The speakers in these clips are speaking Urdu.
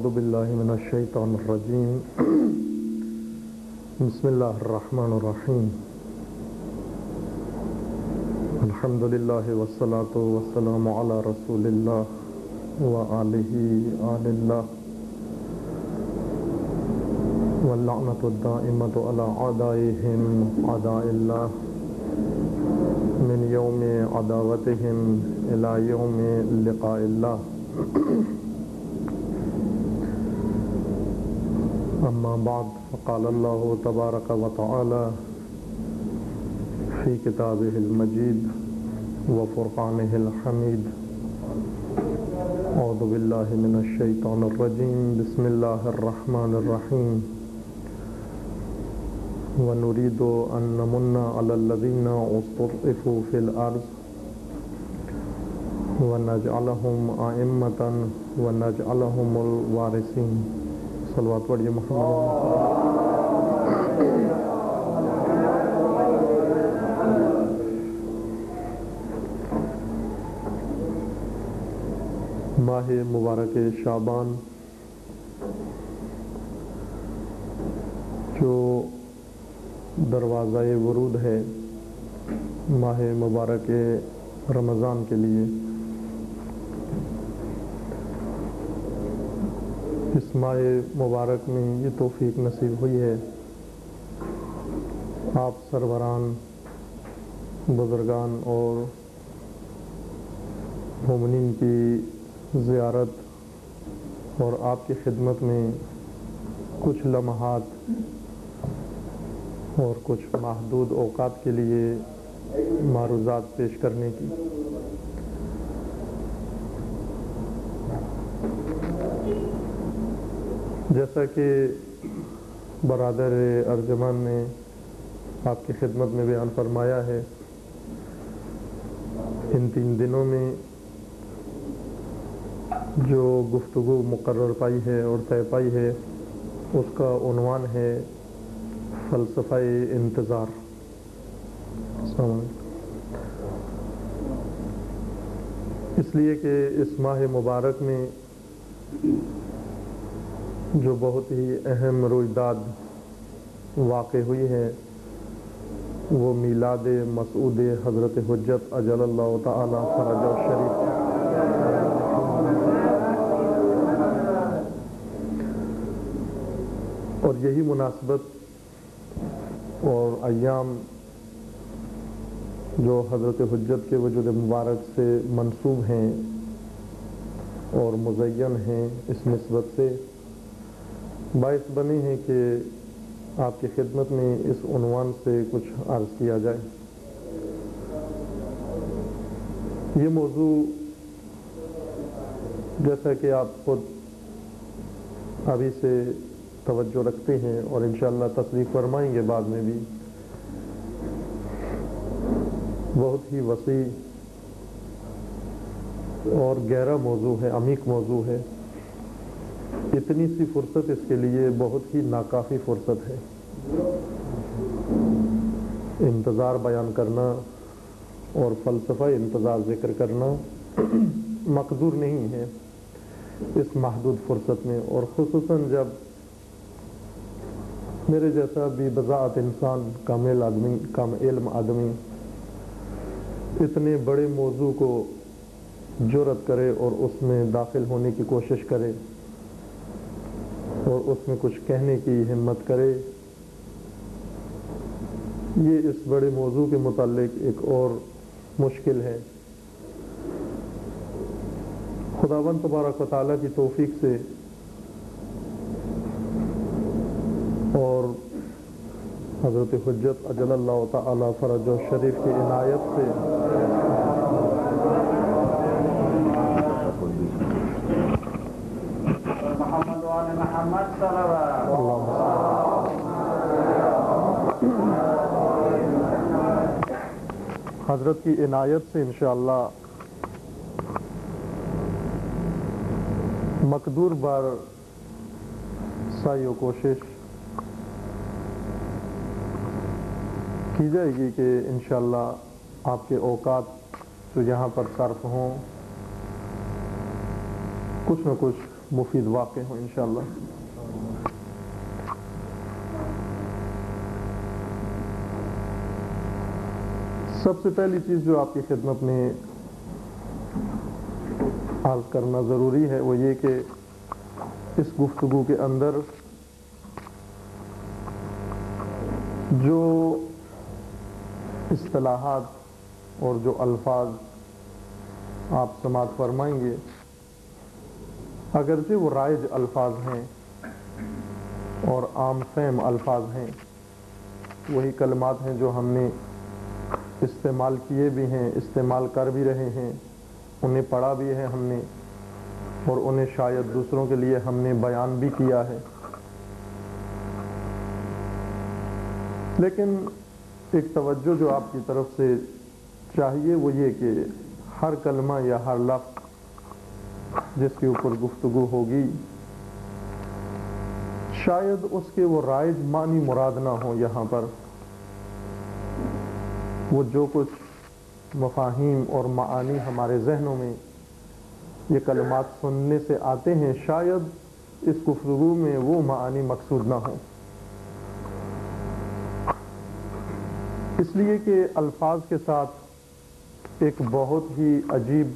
اعوذ باللہ من الشیطان الرجیم بسم اللہ الرحمن الرحیم الحمد للہ والصلاة والسلام علی رسول اللہ وآلہ آل اللہ واللعنۃ الدائمۃ علی اعدائہم اعداء اللہ من یوم عداوتہم الی یوم لقاء اللہ اما بعد فقال اللہ تبارک و تعالی فی کتابہ المجید وفرقانہ الحمید اعوذ باللہ من الشیطان الرجیم بسم اللہ الرحمن الرحیم وَنُرِيدُ أَن نَّمُنَّ عَلَى الَّذِينَ اسْتُضْعِفُوا فِي الْأَرْضِ وَنَجْعَلَهُمْ أَئِمَّةً وَنَجْعَلَهُمُ الْوَارِثِينَ صلوات پڑھیے محمد ماہ مبارک شعبان جو دروازہ ورود ہے ماہ مبارک رمضان کے لیے، اس ماہ مبارک میں یہ توفیق نصیب ہوئی ہے آپ سروران بزرگان اور مومنین کی زیارت اور آپ کی خدمت میں کچھ لمحات اور کچھ محدود اوقات کے لیے معروضات پیش کرنے کی۔ جیسا کہ برادر ارجمان نے آپ کی خدمت میں بیان فرمایا ہے، ان 3 دنوں میں جو گفتگو مقرر پائی ہے اور طے پائی ہے اس کا عنوان ہے فلسفہ انتظار۔ السلام علیکم۔ اس لیے کہ اس ماہ مبارک میں جو بہت ہی اہم رویداد واقع ہوئی ہے وہ میلاد مسعود حضرت حجت اجل اللہ تعالی فرجہ شریف، اور یہی مناسبت اور ایام جو حضرت حجت کے وجود مبارک سے منسوب ہیں اور مزین ہیں، اس نسبت سے باعث بنی ہے کہ آپ کی خدمت میں اس عنوان سے کچھ عرض کیا جائے۔ یہ موضوع جیسا کہ آپ خود ابھی سے توجہ رکھتے ہیں اور انشاءاللہ تصدیق فرمائیں گے بعد میں بھی، بہت ہی وسیع اور گہرا موضوع ہے، عمیق موضوع ہے۔ اتنی سی فرصت اس کے لیے بہت ہی ناکافی فرصت ہے۔ انتظار بیان کرنا اور فلسفہ انتظار ذکر کرنا مقدور نہیں ہے اس محدود فرصت میں، اور خصوصاً جب میرے جیسا بھی بذات انسان کم علم آدمی اتنے بڑے موضوع کو جرأت کرے اور اس میں داخل ہونے کی کوشش کرے اور اس میں کچھ کہنے کی ہمت کرے، یہ اس بڑے موضوع کے متعلق ایک اور مشکل ہے۔ خداوند تبارک و تعالیٰ کی توفیق سے اور حضرت حجت اجل اللہ تعالی فرج شریف کی عنایت سے حضرت کی عنایت سے انشاءاللہ مقدور بار سعی و کوشش کی جائے گی کہ انشاءاللہ آپ کے اوقات جو یہاں پر صرف ہوں کچھ نہ کچھ مفید واقع ہوں انشاءاللہ۔ سب سے پہلی چیز جو آپ کی خدمت میں عرض کرنا ضروری ہے وہ یہ کہ اس گفتگو کے اندر جو اصطلاحات اور جو الفاظ آپ سماعت فرمائیں گے اگرچہ وہ رائج الفاظ ہیں اور عام فہم الفاظ ہیں، وہی کلمات ہیں جو ہم نے استعمال کیے بھی ہیں، استعمال کر بھی رہے ہیں، انہیں پڑھا بھی ہے ہم نے، اور انہیں شاید دوسروں کے لیے ہم نے بیان بھی کیا ہے، لیکن ایک توجہ جو آپ کی طرف سے چاہیے وہ یہ کہ ہر کلمہ یا ہر لفظ جس کے اوپر گفتگو ہوگی شاید اس کے وہ رائج معنی مراد نہ ہو۔ یہاں پر وہ جو کچھ مفاہیم اور معانی ہمارے ذہنوں میں یہ کلمات سننے سے آتے ہیں شاید اس گفتگو میں وہ معانی مقصود نہ ہوں، اس لیے کہ الفاظ کے ساتھ ایک بہت ہی عجیب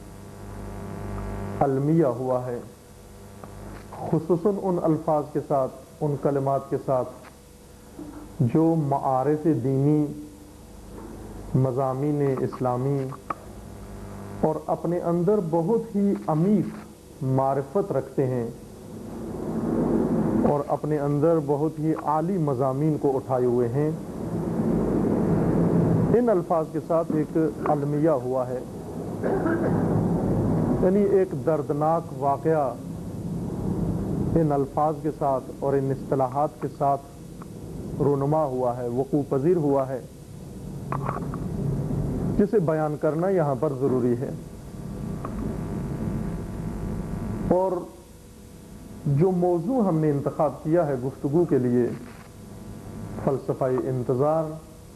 المیہ ہوا ہے، خصوصاً ان الفاظ کے ساتھ، ان کلمات کے ساتھ جو معارف دینی، مضامین اسلامی اور اپنے اندر بہت ہی عمیق معرفت رکھتے ہیں اور اپنے اندر بہت ہی عالی مضامین کو اٹھائے ہوئے ہیں۔ ان الفاظ کے ساتھ ایک المیہ ہوا ہے، یعنی ایک دردناک واقعہ ان الفاظ کے ساتھ اور ان اصطلاحات کے ساتھ رونما ہوا ہے، وقوع پذیر ہوا ہے، جسے بیان کرنا یہاں پر ضروری ہے۔ اور جو موضوع ہم نے انتخاب کیا ہے گفتگو کے لیے، فلسفہ انتظار،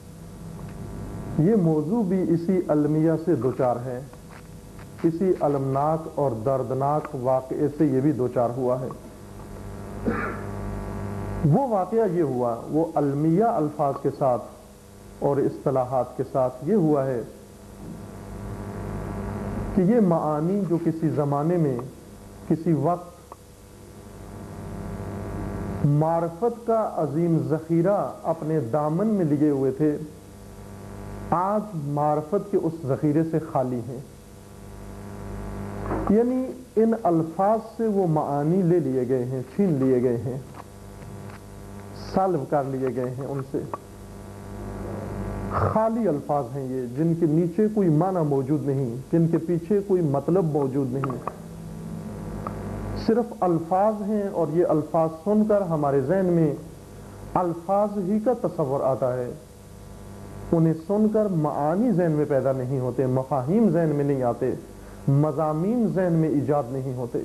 یہ موضوع بھی اسی المیہ سے دوچار ہے، اسی المناک اور دردناک واقعے سے یہ بھی دوچار ہوا ہے۔ وہ واقعہ یہ ہوا، وہ المیہ الفاظ کے ساتھ اور اصطلاحات کے ساتھ یہ ہوا ہے کہ یہ معانی جو کسی زمانے میں، کسی وقت معرفت کا عظیم ذخیرہ اپنے دامن میں لیے ہوئے تھے، آج معرفت کے اس ذخیرے سے خالی ہیں، یعنی ان الفاظ سے وہ معانی لے لیے گئے ہیں، چھین لیے گئے ہیں، سلب کر لیے گئے ہیں، ان سے خالی الفاظ ہیں یہ، جن کے نیچے کوئی معنی موجود نہیں، جن کے پیچھے کوئی مطلب موجود نہیں، صرف الفاظ ہیں، اور یہ الفاظ سن کر ہمارے ذہن میں الفاظ ہی کا تصور آتا ہے، انہیں سن کر معانی ذہن میں پیدا نہیں ہوتے، مفاہیم ذہن میں نہیں آتے، مضامین ذہن میں ایجاد نہیں ہوتے۔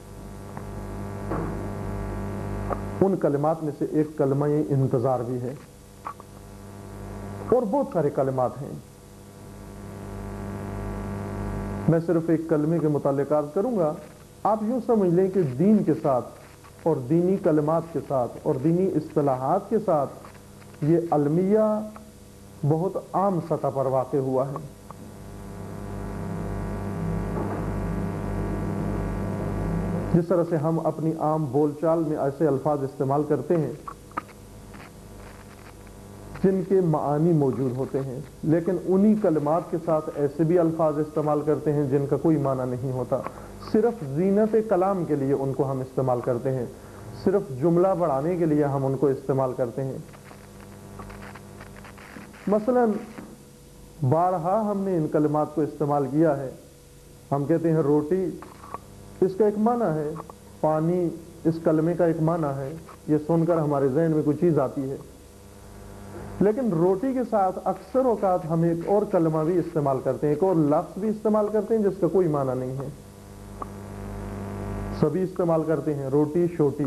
ان کلمات میں سے ایک کلمہ انتظار بھی ہے، اور بہت سارے کلمات ہیں۔ میں صرف ایک کلمے کے متعلق عرض کروں گا، آپ یوں سمجھ لیں کہ دین کے ساتھ اور دینی کلمات کے ساتھ اور دینی اصطلاحات کے ساتھ یہ المیہ بہت عام سطح پر واقع ہوا ہے۔ جس طرح سے ہم اپنی عام بول چال میں ایسے الفاظ استعمال کرتے ہیں جن کے معانی موجود ہوتے ہیں، لیکن انہی کلمات کے ساتھ ایسے بھی الفاظ استعمال کرتے ہیں جن کا کوئی معنی نہیں ہوتا، صرف زینت کلام کے لیے ان کو ہم استعمال کرتے ہیں، صرف جملہ بڑھانے کے لیے ہم ان کو استعمال کرتے ہیں۔ مثلا بارہا ہم نے ان کلمات کو استعمال کیا ہے، ہم کہتے ہیں روٹی، اس کا ایک معنی ہے، پانی اس کلمے کا ایک معنی ہے، یہ سن کر ہمارے ذہن میں کوئی چیز آتی ہے، لیکن روٹی کے ساتھ اکثر اوقات ہم ایک اور کلمہ بھی استعمال کرتے ہیں، ایک اور لفظ بھی استعمال کرتے ہیں جس کا کوئی معنی نہیں ہے، سبھی استعمال کرتے ہیں، روٹی شوٹی،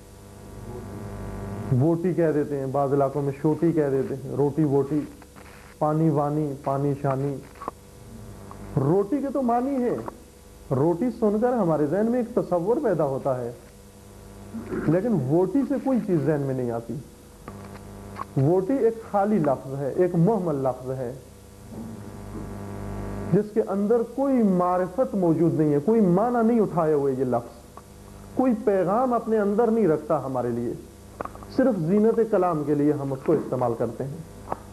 بوٹی کہہ دیتے ہیں، بعض علاقوں میں شوٹی کہہ دیتے ہیں، روٹی ووٹی، پانی وانی، پانی شانی، روٹی کے تو معنی ہے، रोटी सुनकर हमारे जहन में एक तसव्वुर पैदा होता है, लेकिन वोटी से कोई चीज जहन में नहीं आती। वोटी एक खाली लफ्ज है, एक मुहम्मल लफ्ज है, जिसके अंदर कोई मारिफत मौजूद नहीं है, कोई माना नहीं उठाए हुए ये लफ्ज, कोई पैगाम अपने अंदर नहीं रखता हमारे लिए, सिर्फ जीनत कलाम के लिए हम उसको इस्तेमाल करते हैं।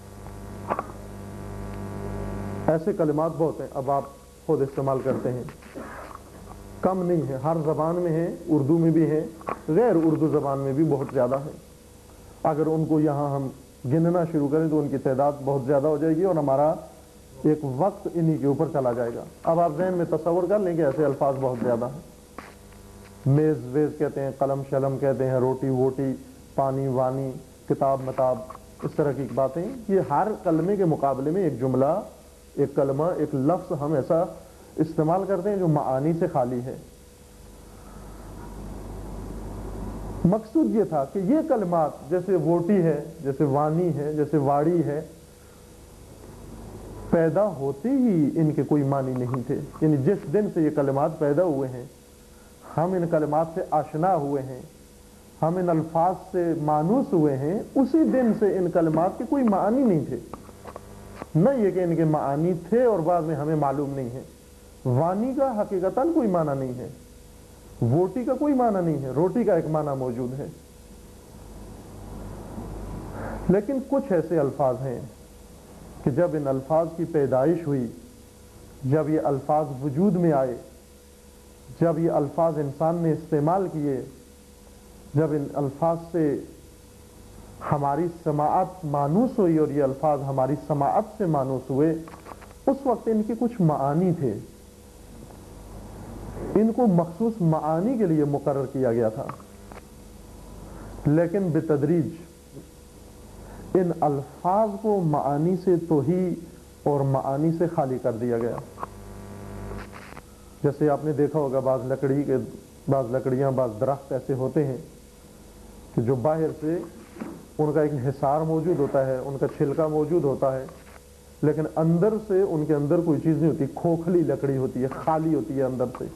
ऐसे कलिमात बहुत हैं, अब आप खुद इस्तेमाल करते हैं, कम नहीं है, हर जबान में है, उर्दू में भी है, गैर उर्दू जबान में भी बहुत ज़्यादा है। अगर उनको यहाँ हम गिनना शुरू करें तो उनकी तादाद बहुत ज़्यादा हो जाएगी और हमारा एक वक्त इन्हीं के ऊपर चला जाएगा। अब आप जहन में तस्वर कर लें कि ऐसे अल्फाज बहुत ज़्यादा हैं। मेज़ वेज़ कहते हैं, कलम शलम कहते हैं, रोटी वोटी, पानी वानी, किताब मताब, इस तरह की बातें, ये हर कलमे के मुकाबले में एक जुमला, एक कलमा, एक लफ्ज़ हम ऐसा इस्तेमाल करते हैं जो मानी से खाली है। मकसूद ये था कि ये कलमात जैसे वोटी है, जैसे वानी है, जैसे वाड़ी है, पैदा होते ही इनके कोई मानी नहीं थे। यानी जिस दिन से ये कलमात पैदा हुए हैं, हम इन कलमात से आशना हुए हैं, हम इन अल्फाज से मानूस हुए हैं, उसी दिन से इन कलमात के कोई मानी नहीं थे। न ये कि इनके मानी थे और बाद में हमें मालूम नहीं है। वानी का हकीकतन कोई माना नहीं है, वोटी का कोई माना नहीं है, रोटी का एक माना मौजूद है। लेकिन कुछ ऐसे अल्फाज हैं कि जब इन अल्फाज की पैदाइश हुई, जब ये अल्फाज वजूद में आए, जब ये अल्फाज इंसान ने इस्तेमाल किए, जब इन अल्फाज से हमारी समाअत मानूस हुई और ये अल्फाज हमारी समाअत से मानूस हुए, उस वक्त इनके कुछ मानी थे, इनको मखसूस मानी के लिए मुकर्रर किया गया था। लेकिन बितदरीज इन अल्फाज को मानी से तोही और मानी से खाली कर दिया गया। जैसे आपने देखा होगा बाज़ लकड़ियां, बाज़ दरख्त ऐसे होते हैं कि जो बाहर से उनका एक हिसार मौजूद होता है, उनका छिलका मौजूद होता है, लेकिन अंदर से उनके अंदर कोई चीज़ नहीं होती, खोखली लकड़ी होती है, खाली होती है अंदर से।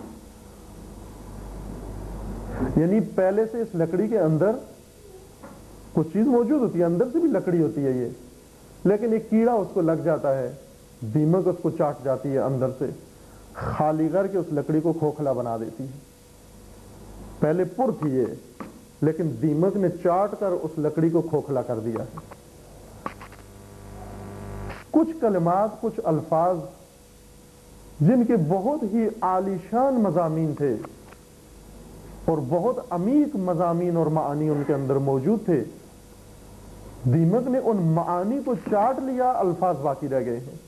यानी पहले से इस लकड़ी के अंदर कुछ चीज़ मौजूद होती है, अंदर से भी लकड़ी होती है ये, लेकिन एक कीड़ा उसको लग जाता है, दीमक उसको चाट जाती है, अंदर से खाली करके उस लकड़ी को खोखला बना देती है। पहले पुर थी ये, लेकिन दीमक ने चाट कर उस लकड़ी को खोखला कर दिया है। कुछ कलमात, कुछ अल्फाज जिनके बहुत ही आलीशान मज़ामीन थे और बहुत अमीक मज़ामीन और मानी उनके अंदर मौजूद थे, दीमक ने उन मानी को चाट लिया, अल्फाज बाकी रह गए हैं।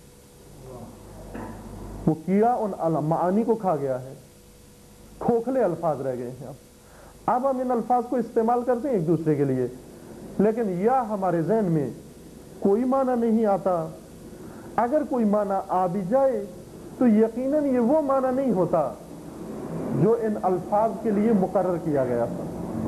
वो कीड़ा उन मानी को खा गया है, खोखले अल्फाज रह गए हैं। अब हम इन अल्फाज को इस्तेमाल करते हैं एक दूसरे के लिए, लेकिन या हमारे जहन में कोई माना नहीं आता, अगर कोई माना आ भी जाए तो यकीनन ये वो माना नहीं होता जो इन अल्फाज के लिए मुकर्रर किया गया था।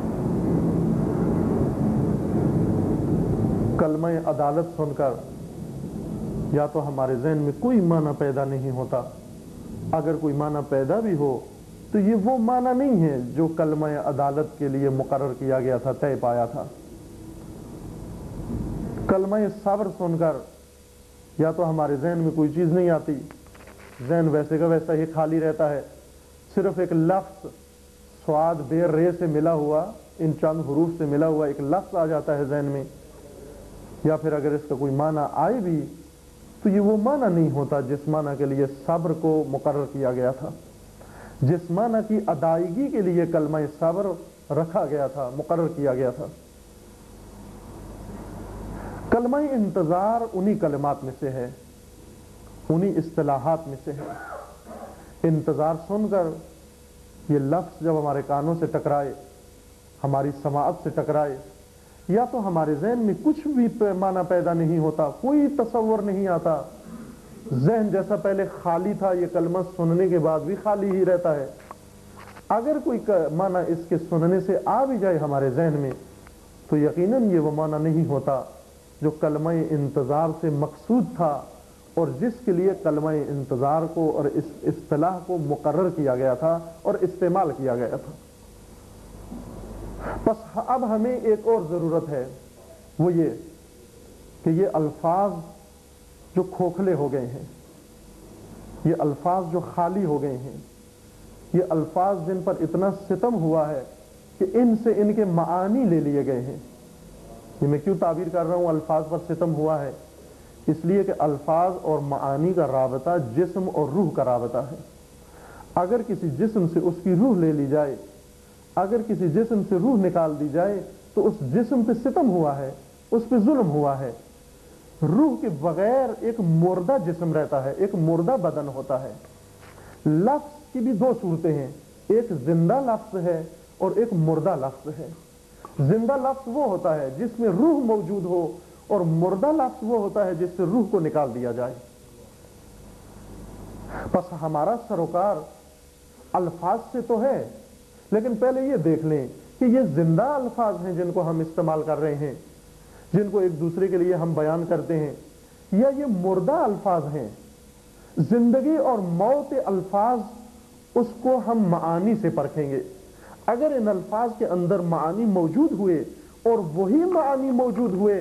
कलमा अदालत सुनकर या तो हमारे जहन में कोई माना पैदा नहीं होता, अगर कोई माना पैदा भी हो तो ये वो माना नहीं है जो कलमा अदालत के लिए मुकर्रर किया गया था, तय पाया था। कलमा सब्र सुनकर या तो हमारे जहन में कोई चीज़ नहीं आती, जहन वैसे का वैसा ही खाली रहता है, सिर्फ एक लफ्ज़ स्वाद बेर रे से मिला हुआ, इन चंद हुरूफ से मिला हुआ एक लफ्ज़ आ जाता है जहन में, या फिर अगर इसका कोई माना आए भी तो ये वो माना नहीं होता जिस माना के लिए सब्र को मुकर्रर किया गया था, जिस माना की अदायगी के लिए कलमा सब्र रखा गया था, मुकर्रर किया गया था। कलमा इंतज़ार उन्हीं कलमात में से है, उन्हीं इस्तिलाहात में से है। इंतज़ार सुनकर ये लफ्ज़ जब हमारे कानों से टकराए, हमारी समाअत से टकराए, या तो हमारे जहन में कुछ भी माना पैदा नहीं होता, कोई तसव्वुर नहीं आता, जहन जैसा पहले खाली था ये कलमा सुनने के बाद भी खाली ही रहता है। अगर कोई माना इसके सुनने से आ भी जाए हमारे जहन में तो यकीनन ये वो माना नहीं होता जो कलमा इंतज़ार से मकसूद था اور جس کے لیے کلمہ انتظار کو اور اس اصطلاح کو مقرر کیا گیا تھا اور استعمال کیا گیا تھا۔ بس اب ہمیں ایک اور ضرورت ہے، وہ یہ کہ یہ الفاظ جو کھوکھلے ہو گئے ہیں، یہ الفاظ جو خالی ہو گئے ہیں، یہ الفاظ جن پر اتنا ستم ہوا ہے کہ ان سے ان کے معانی لے لیے گئے ہیں۔ یہ میں کیوں تعبیر کر رہا ہوں الفاظ پر ستم ہوا ہے؟ اس لیے کہ الفاظ اور معانی کا رابطہ جسم اور روح کا رابطہ ہے۔ اگر کسی جسم سے اس کی روح لے لی جائے، اگر کسی جسم سے روح نکال دی جائے تو اس جسم پہ ستم ہوا ہے، اس پہ ظلم ہوا ہے۔ روح کے بغیر ایک مردہ جسم رہتا ہے، ایک مردہ بدن ہوتا ہے۔ لفظ کی بھی دو صورتیں ہیں، ایک زندہ لفظ ہے اور ایک مردہ لفظ ہے۔ زندہ لفظ وہ ہوتا ہے جس میں روح موجود ہو، اور مردہ لفظ وہ ہوتا ہے جس سے روح کو نکال دیا جائے۔ بس ہمارا سروکار الفاظ سے تو ہے، لیکن پہلے یہ دیکھ لیں کہ یہ زندہ الفاظ ہیں جن کو ہم استعمال کر رہے ہیں، جن کو ایک دوسرے کے لیے ہم بیان کرتے ہیں، یا یہ مردہ الفاظ ہیں۔ زندگی اور موت الفاظ، اس کو ہم معانی سے پرکھیں گے۔ اگر ان الفاظ کے اندر معانی موجود ہوئے اور وہی معانی موجود ہوئے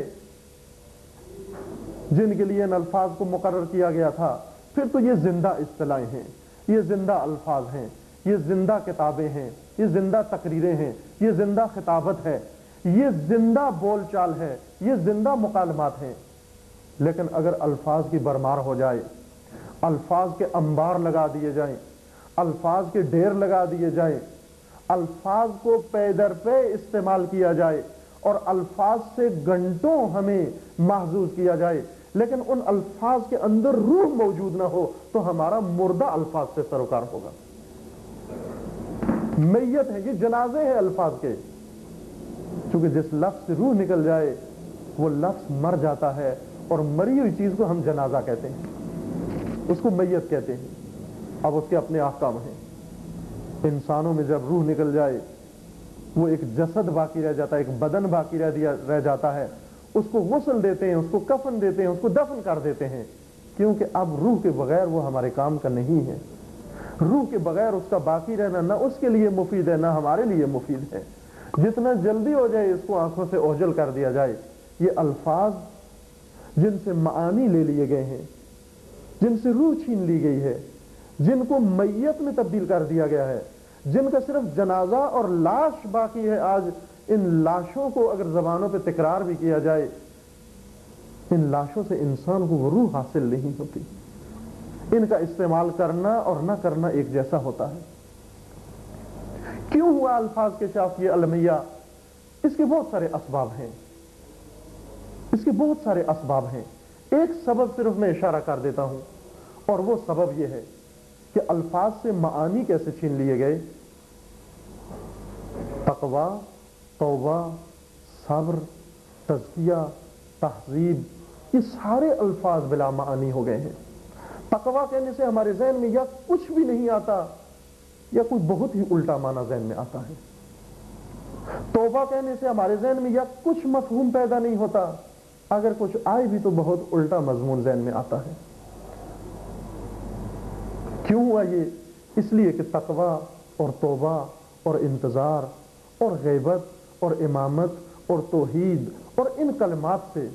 جن کے لیے ان الفاظ کو مقرر کیا گیا تھا، پھر تو یہ زندہ اصطلاحیں ہیں، یہ زندہ الفاظ ہیں، یہ زندہ کتابیں ہیں، یہ زندہ تقریریں ہیں، یہ زندہ خطابت ہے، یہ زندہ بول چال ہے، یہ زندہ مکالمات ہیں۔ لیکن اگر الفاظ کی برمار ہو جائے، الفاظ کے انبار لگا دیے جائیں، الفاظ کے ڈھیر لگا دیے جائیں، الفاظ کو پے در پے استعمال کیا جائے اور الفاظ سے گھنٹوں ہمیں محظوظ کیا جائے، لیکن ان الفاظ کے اندر روح موجود نہ ہو، تو ہمارا مردہ الفاظ سے سروکار ہوگا۔ میت ہے، یہ جنازے ہیں الفاظ کے، چونکہ جس لفظ سے روح نکل جائے وہ لفظ مر جاتا ہے، اور مری ہوئی چیز کو ہم جنازہ کہتے ہیں، اس کو میت کہتے ہیں۔ اب اس کے اپنے احکام ہیں۔ انسانوں میں جب روح نکل جائے، وہ ایک جسد باقی رہ جاتا ہے، ایک بدن باقی رہ جاتا ہے، اس کو غسل دیتے ہیں، اس کو کفن دیتے ہیں، اس کو دفن کر دیتے ہیں، کیونکہ اب روح کے بغیر وہ ہمارے کام کا نہیں ہے۔ روح کے بغیر اس کا باقی رہنا نہ اس کے لیے مفید ہے، نہ ہمارے لیے مفید ہے۔ جتنا جلدی ہو جائے اس کو آنکھوں سے اوجھل کر دیا جائے۔ یہ الفاظ جن سے معانی لے لیے گئے ہیں، جن سے روح چھین لی گئی ہے، جن کو میت میں تبدیل کر دیا گیا ہے، جن کا صرف جنازہ اور لاش باقی ہے، آج ان لاشوں کو اگر زبانوں پہ تکرار بھی کیا جائے، ان لاشوں سے انسان کو وہ روح حاصل نہیں ہوتی۔ ان کا استعمال کرنا اور نہ کرنا ایک جیسا ہوتا ہے۔ کیوں ہوا الفاظ کے شاف یہ المیہ؟ اس کے بہت سارے اسباب ہیں، اس کے بہت سارے اسباب ہیں۔ ایک سبب صرف میں اشارہ کر دیتا ہوں، اور وہ سبب یہ ہے کہ الفاظ سے معانی کیسے چھین لیے گئے۔ تقویٰ، توبہ، صبر، تزکیہ، تہذیب، یہ سارے الفاظ بلا معانی ہو گئے ہیں۔ تقویٰ کہنے سے ہمارے ذہن میں یا کچھ بھی نہیں آتا یا کوئی بہت ہی الٹا معنی ذہن میں آتا ہے۔ توبہ کہنے سے ہمارے ذہن میں یا کچھ مفہوم پیدا نہیں ہوتا، اگر کچھ آئے بھی تو بہت الٹا مضمون ذہن میں آتا ہے۔ کیوں ہوا یہ؟ اس لیے کہ تقویٰ اور توبہ اور انتظار اور غیبت اور امامت اور توحید اور ان کلمات سے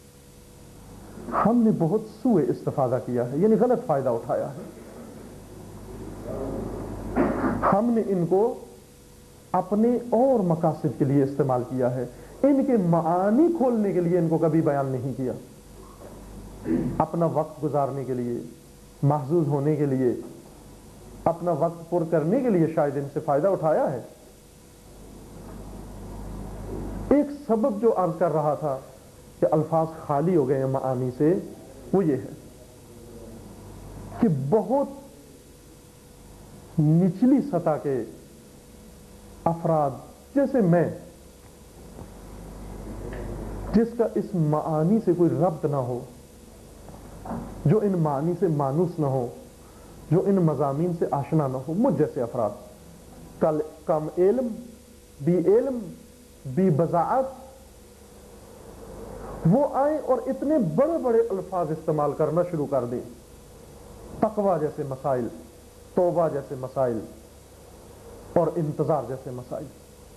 ہم نے بہت سوء استفادہ کیا ہے، یعنی غلط فائدہ اٹھایا ہے۔ ہم نے ان کو اپنے اور مقاصد کے لیے استعمال کیا ہے، ان کے معانی کھولنے کے لیے ان کو کبھی بیان نہیں کیا۔ اپنا وقت گزارنے کے لیے، محظوظ ہونے کے لیے، اپنا وقت پر کرنے کے لیے شاید ان سے فائدہ اٹھایا ہے۔ ایک سبب جو عرض کر رہا تھا کہ الفاظ خالی ہو گئے ہیں معانی سے، وہ یہ ہے کہ بہت نچلی سطح کے افراد جیسے میں، جس کا اس معانی سے کوئی ربط نہ ہو، جو ان معانی سے مانوس نہ ہو، جو ان مضامین سے آشنا نہ ہو، مجھ جیسے افراد کم علم، بی بضاعت، وہ آئیں اور اتنے بڑے بڑے الفاظ استعمال کرنا شروع کر دیں، تقویٰ جیسے مسائل، توبہ جیسے مسائل اور انتظار جیسے مسائل۔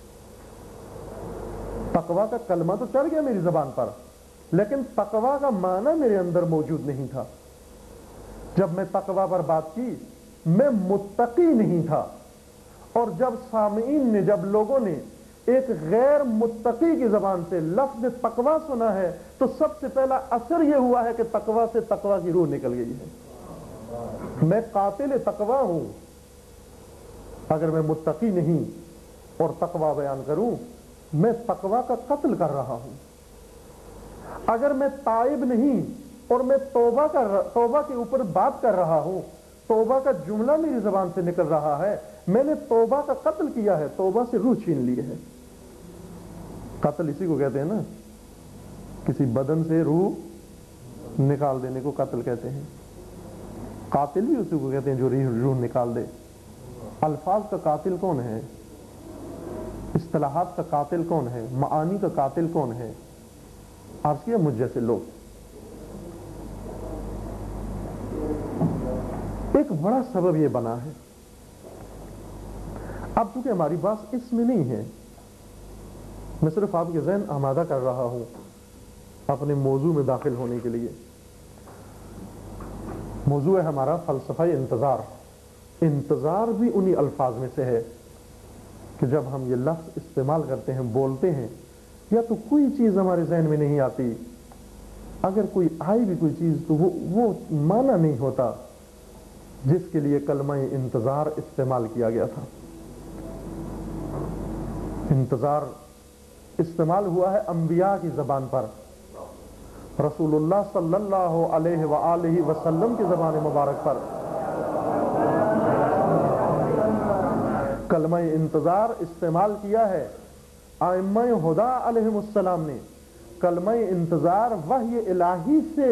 تقویٰ کا کلمہ تو چڑھ گیا میری زبان پر، لیکن تقویٰ کا معنی میرے اندر موجود نہیں تھا۔ جب میں تقویٰ پر بات کی، میں متقی نہیں تھا، اور جب سامعین نے، جب لوگوں نے ایک غیر متقی کی زبان سے لفظ تقویٰ سنا ہے تو سب سے پہلا اثر یہ ہوا ہے کہ تقویٰ سے تقویٰ کی روح نکل گئی ہے۔ میں قاتل تقویٰ ہوں اگر میں متقی نہیں اور تقویٰ بیان کروں، میں تقویٰ کا قتل کر رہا ہوں۔ اگر میں تائب نہیں اور میں توبہ کے اوپر بات کر رہا ہوں، توبہ کا جملہ میری زبان سے نکل رہا ہے، میں نے توبہ کا قتل کیا ہے، توبہ سے روح چھین لی ہے۔ قتل اسی کو کہتے ہیں نا، کسی بدن سے روح نکال دینے کو قتل کہتے ہیں۔ قاتل بھی اسی کو کہتے ہیں جو روح نکال دے۔ الفاظ کا قاتل کون ہے؟ اصطلاحات کا قاتل کون ہے؟ معانی کا قاتل کون ہے؟ عرض کیا مجھ جیسے لوگ۔ ایک بڑا سبب یہ بنا ہے، اب چونکہ ہماری بات اس میں نہیں ہے، میں صرف آپ کے ذہن آمادہ کر رہا ہوں اپنے موضوع میں داخل ہونے کے لیے۔ موضوع ہے ہمارا فلسفہ انتظار۔ انتظار بھی انہی الفاظ میں سے ہے کہ جب ہم یہ لفظ استعمال کرتے ہیں، بولتے ہیں، یا تو کوئی چیز ہمارے ذہن میں نہیں آتی، اگر کوئی آئی بھی کوئی چیز تو وہ معنی نہیں ہوتا جس کے لیے کلمہ انتظار استعمال کیا گیا تھا۔ انتظار استعمال ہوا ہے انبیاء کی زبان پر، رسول اللہ صلی اللہ علیہ وآلہ وسلم کی زبان مبارک پر۔ کلمہ انتظار استعمال کیا ہے ائمہ ہدیٰ علیہم السلام نے۔ کلمہ انتظار وحی الہی سے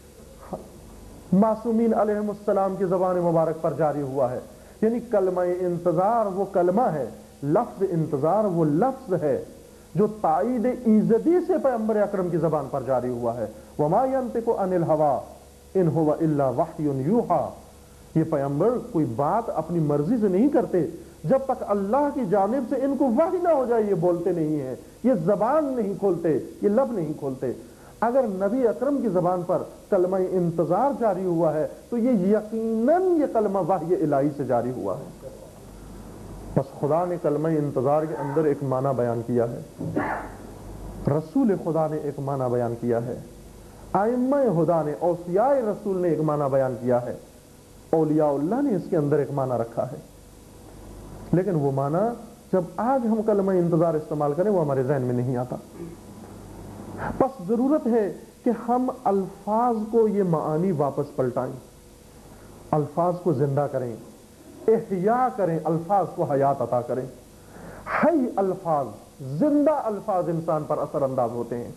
معصومین علیہم السلام کی زبان مبارک پر جاری ہوا ہے، یعنی کلمہ انتظار وہ کلمہ ہے، لفظ انتظار وہ لفظ ہے جو تائید ایزدی سے پیغمبر اکرم کی زبان پر جاری ہوا ہے۔ وما ينطق عن الهوى ان هو الا وحی یوحى۔ یہ پیغمبر کوئی بات اپنی مرضی سے نہیں کرتے، جب تک اللہ کی جانب سے ان کو وحی نہ ہو جائے یہ بولتے نہیں ہیں، یہ زبان نہیں کھولتے، یہ لب نہیں کھولتے۔ اگر نبی اکرم کی زبان پر کلمہ انتظار جاری ہوا ہے تو یہ یقیناً یہ کلمہ وحی الہی سے جاری ہوا ہے۔ بس خدا نے کلمہ انتظار کے اندر ایک معنی بیان کیا ہے، رسول خدا نے ایک معنی بیان کیا ہے، ائمہ خدا نے، اوصیاء رسول نے ایک معنی بیان کیا ہے، اولیاء اللہ نے اس کے اندر ایک معنی رکھا ہے، لیکن وہ معنی جب آج ہم کلمہ انتظار استعمال کریں وہ ہمارے ذہن میں نہیں آتا۔ بس ضرورت ہے کہ ہم الفاظ کو یہ معانی واپس پلٹائیں، الفاظ کو زندہ کریں، احیاء کریں، الفاظ کو حیات عطا کریں۔ حی الفاظ، زندہ الفاظ انسان پر اثر انداز ہوتے ہیں۔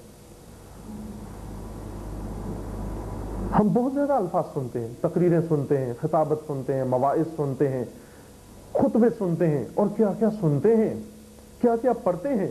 ہم بہت زیادہ الفاظ سنتے ہیں، تقریریں سنتے ہیں، خطابت سنتے ہیں، مواعظ سنتے ہیں، خطبے سنتے ہیں، اور کیا کیا سنتے ہیں، کیا کیا پڑھتے ہیں،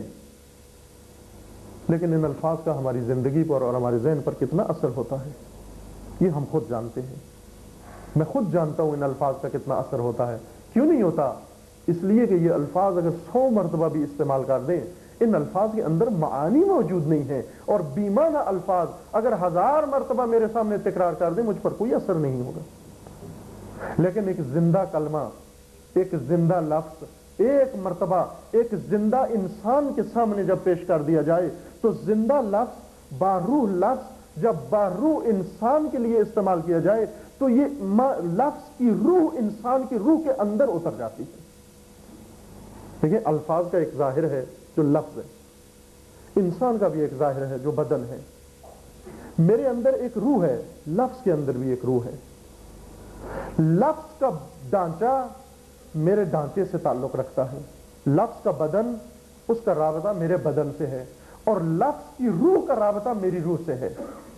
لیکن ان الفاظ کا ہماری زندگی پر اور ہمارے ذہن پر کتنا اثر ہوتا ہے یہ ہم خود جانتے ہیں۔ میں خود جانتا ہوں ان الفاظ کا کتنا اثر ہوتا ہے۔ کیوں نہیں ہوتا؟ اس لیے کہ یہ الفاظ اگر 100 مرتبہ بھی استعمال کر دیں، ان الفاظ کے اندر معانی موجود نہیں ہے، اور بیمانہ الفاظ اگر 1000 مرتبہ میرے سامنے تکرار کر دیں مجھ پر کوئی اثر نہیں ہوگا۔ لیکن ایک زندہ کلمہ، ایک زندہ لفظ، ایک مرتبہ ایک زندہ انسان کے سامنے جب پیش کر دیا جائے تو زندہ لفظ، باروح لفظ جب باروح انسان کے لیے استعمال کیا جائے تو یہ لفظ کی روح انسان کی روح کے اندر اتر جاتی ہے۔ دیکھیں، الفاظ کا ایک ظاہر ہے جو لفظ ہے، انسان کا بھی ایک ظاہر ہے جو بدن ہے۔ میرے اندر ایک روح ہے، لفظ کے اندر بھی ایک روح ہے۔ لفظ کا ڈھانچہ میرے ڈھانچے سے تعلق رکھتا ہے، لفظ کا بدن، اس کا رابطہ میرے بدن سے ہے، اور لفظ کی روح کا رابطہ میری روح سے ہے۔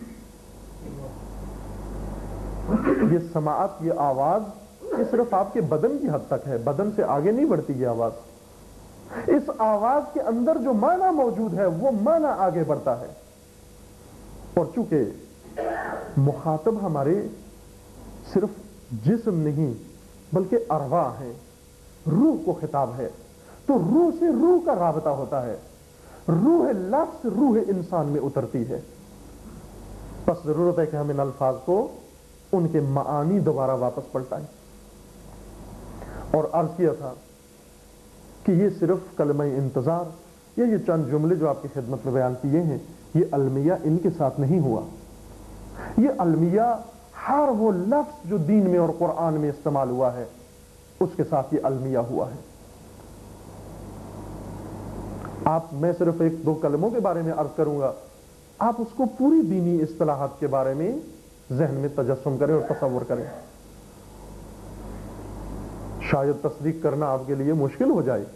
یہ سماعت، یہ آواز، یہ صرف آپ کے بدن کی حد تک ہے، بدن سے آگے نہیں بڑھتی یہ آواز۔ اس آواز کے اندر جو معنی موجود ہے وہ معنی آگے بڑھتا ہے۔ اور چونکہ مخاطب ہمارے صرف جسم نہیں بلکہ ارواح ہے، روح کو خطاب ہے، تو روح سے روح کا رابطہ ہوتا ہے، روح لفظ روح انسان میں اترتی ہے، بس ضرورت ہے کہ ہم ان الفاظ کو ان کے معانی دوبارہ واپس پلٹائیں۔ اور عرض کیا تھا کہ یہ صرف کلمہ انتظار یا یہ چند جملے جو آپ کی خدمت میں بیان کیے ہیں، یہ المیہ ان کے ساتھ نہیں ہوا، یہ المیہ ہر وہ لفظ جو دین میں اور قرآن میں استعمال ہوا ہے اس کے ساتھ یہ المیہ ہوا ہے۔ میں صرف ایک دو کلموں کے بارے میں عرض کروں گا، آپ اس کو پوری دینی اصطلاحات کے بارے میں ذہن میں تجسم کریں اور تصور کریں۔ شاید تصدیق کرنا آپ کے لیے مشکل ہو جائے،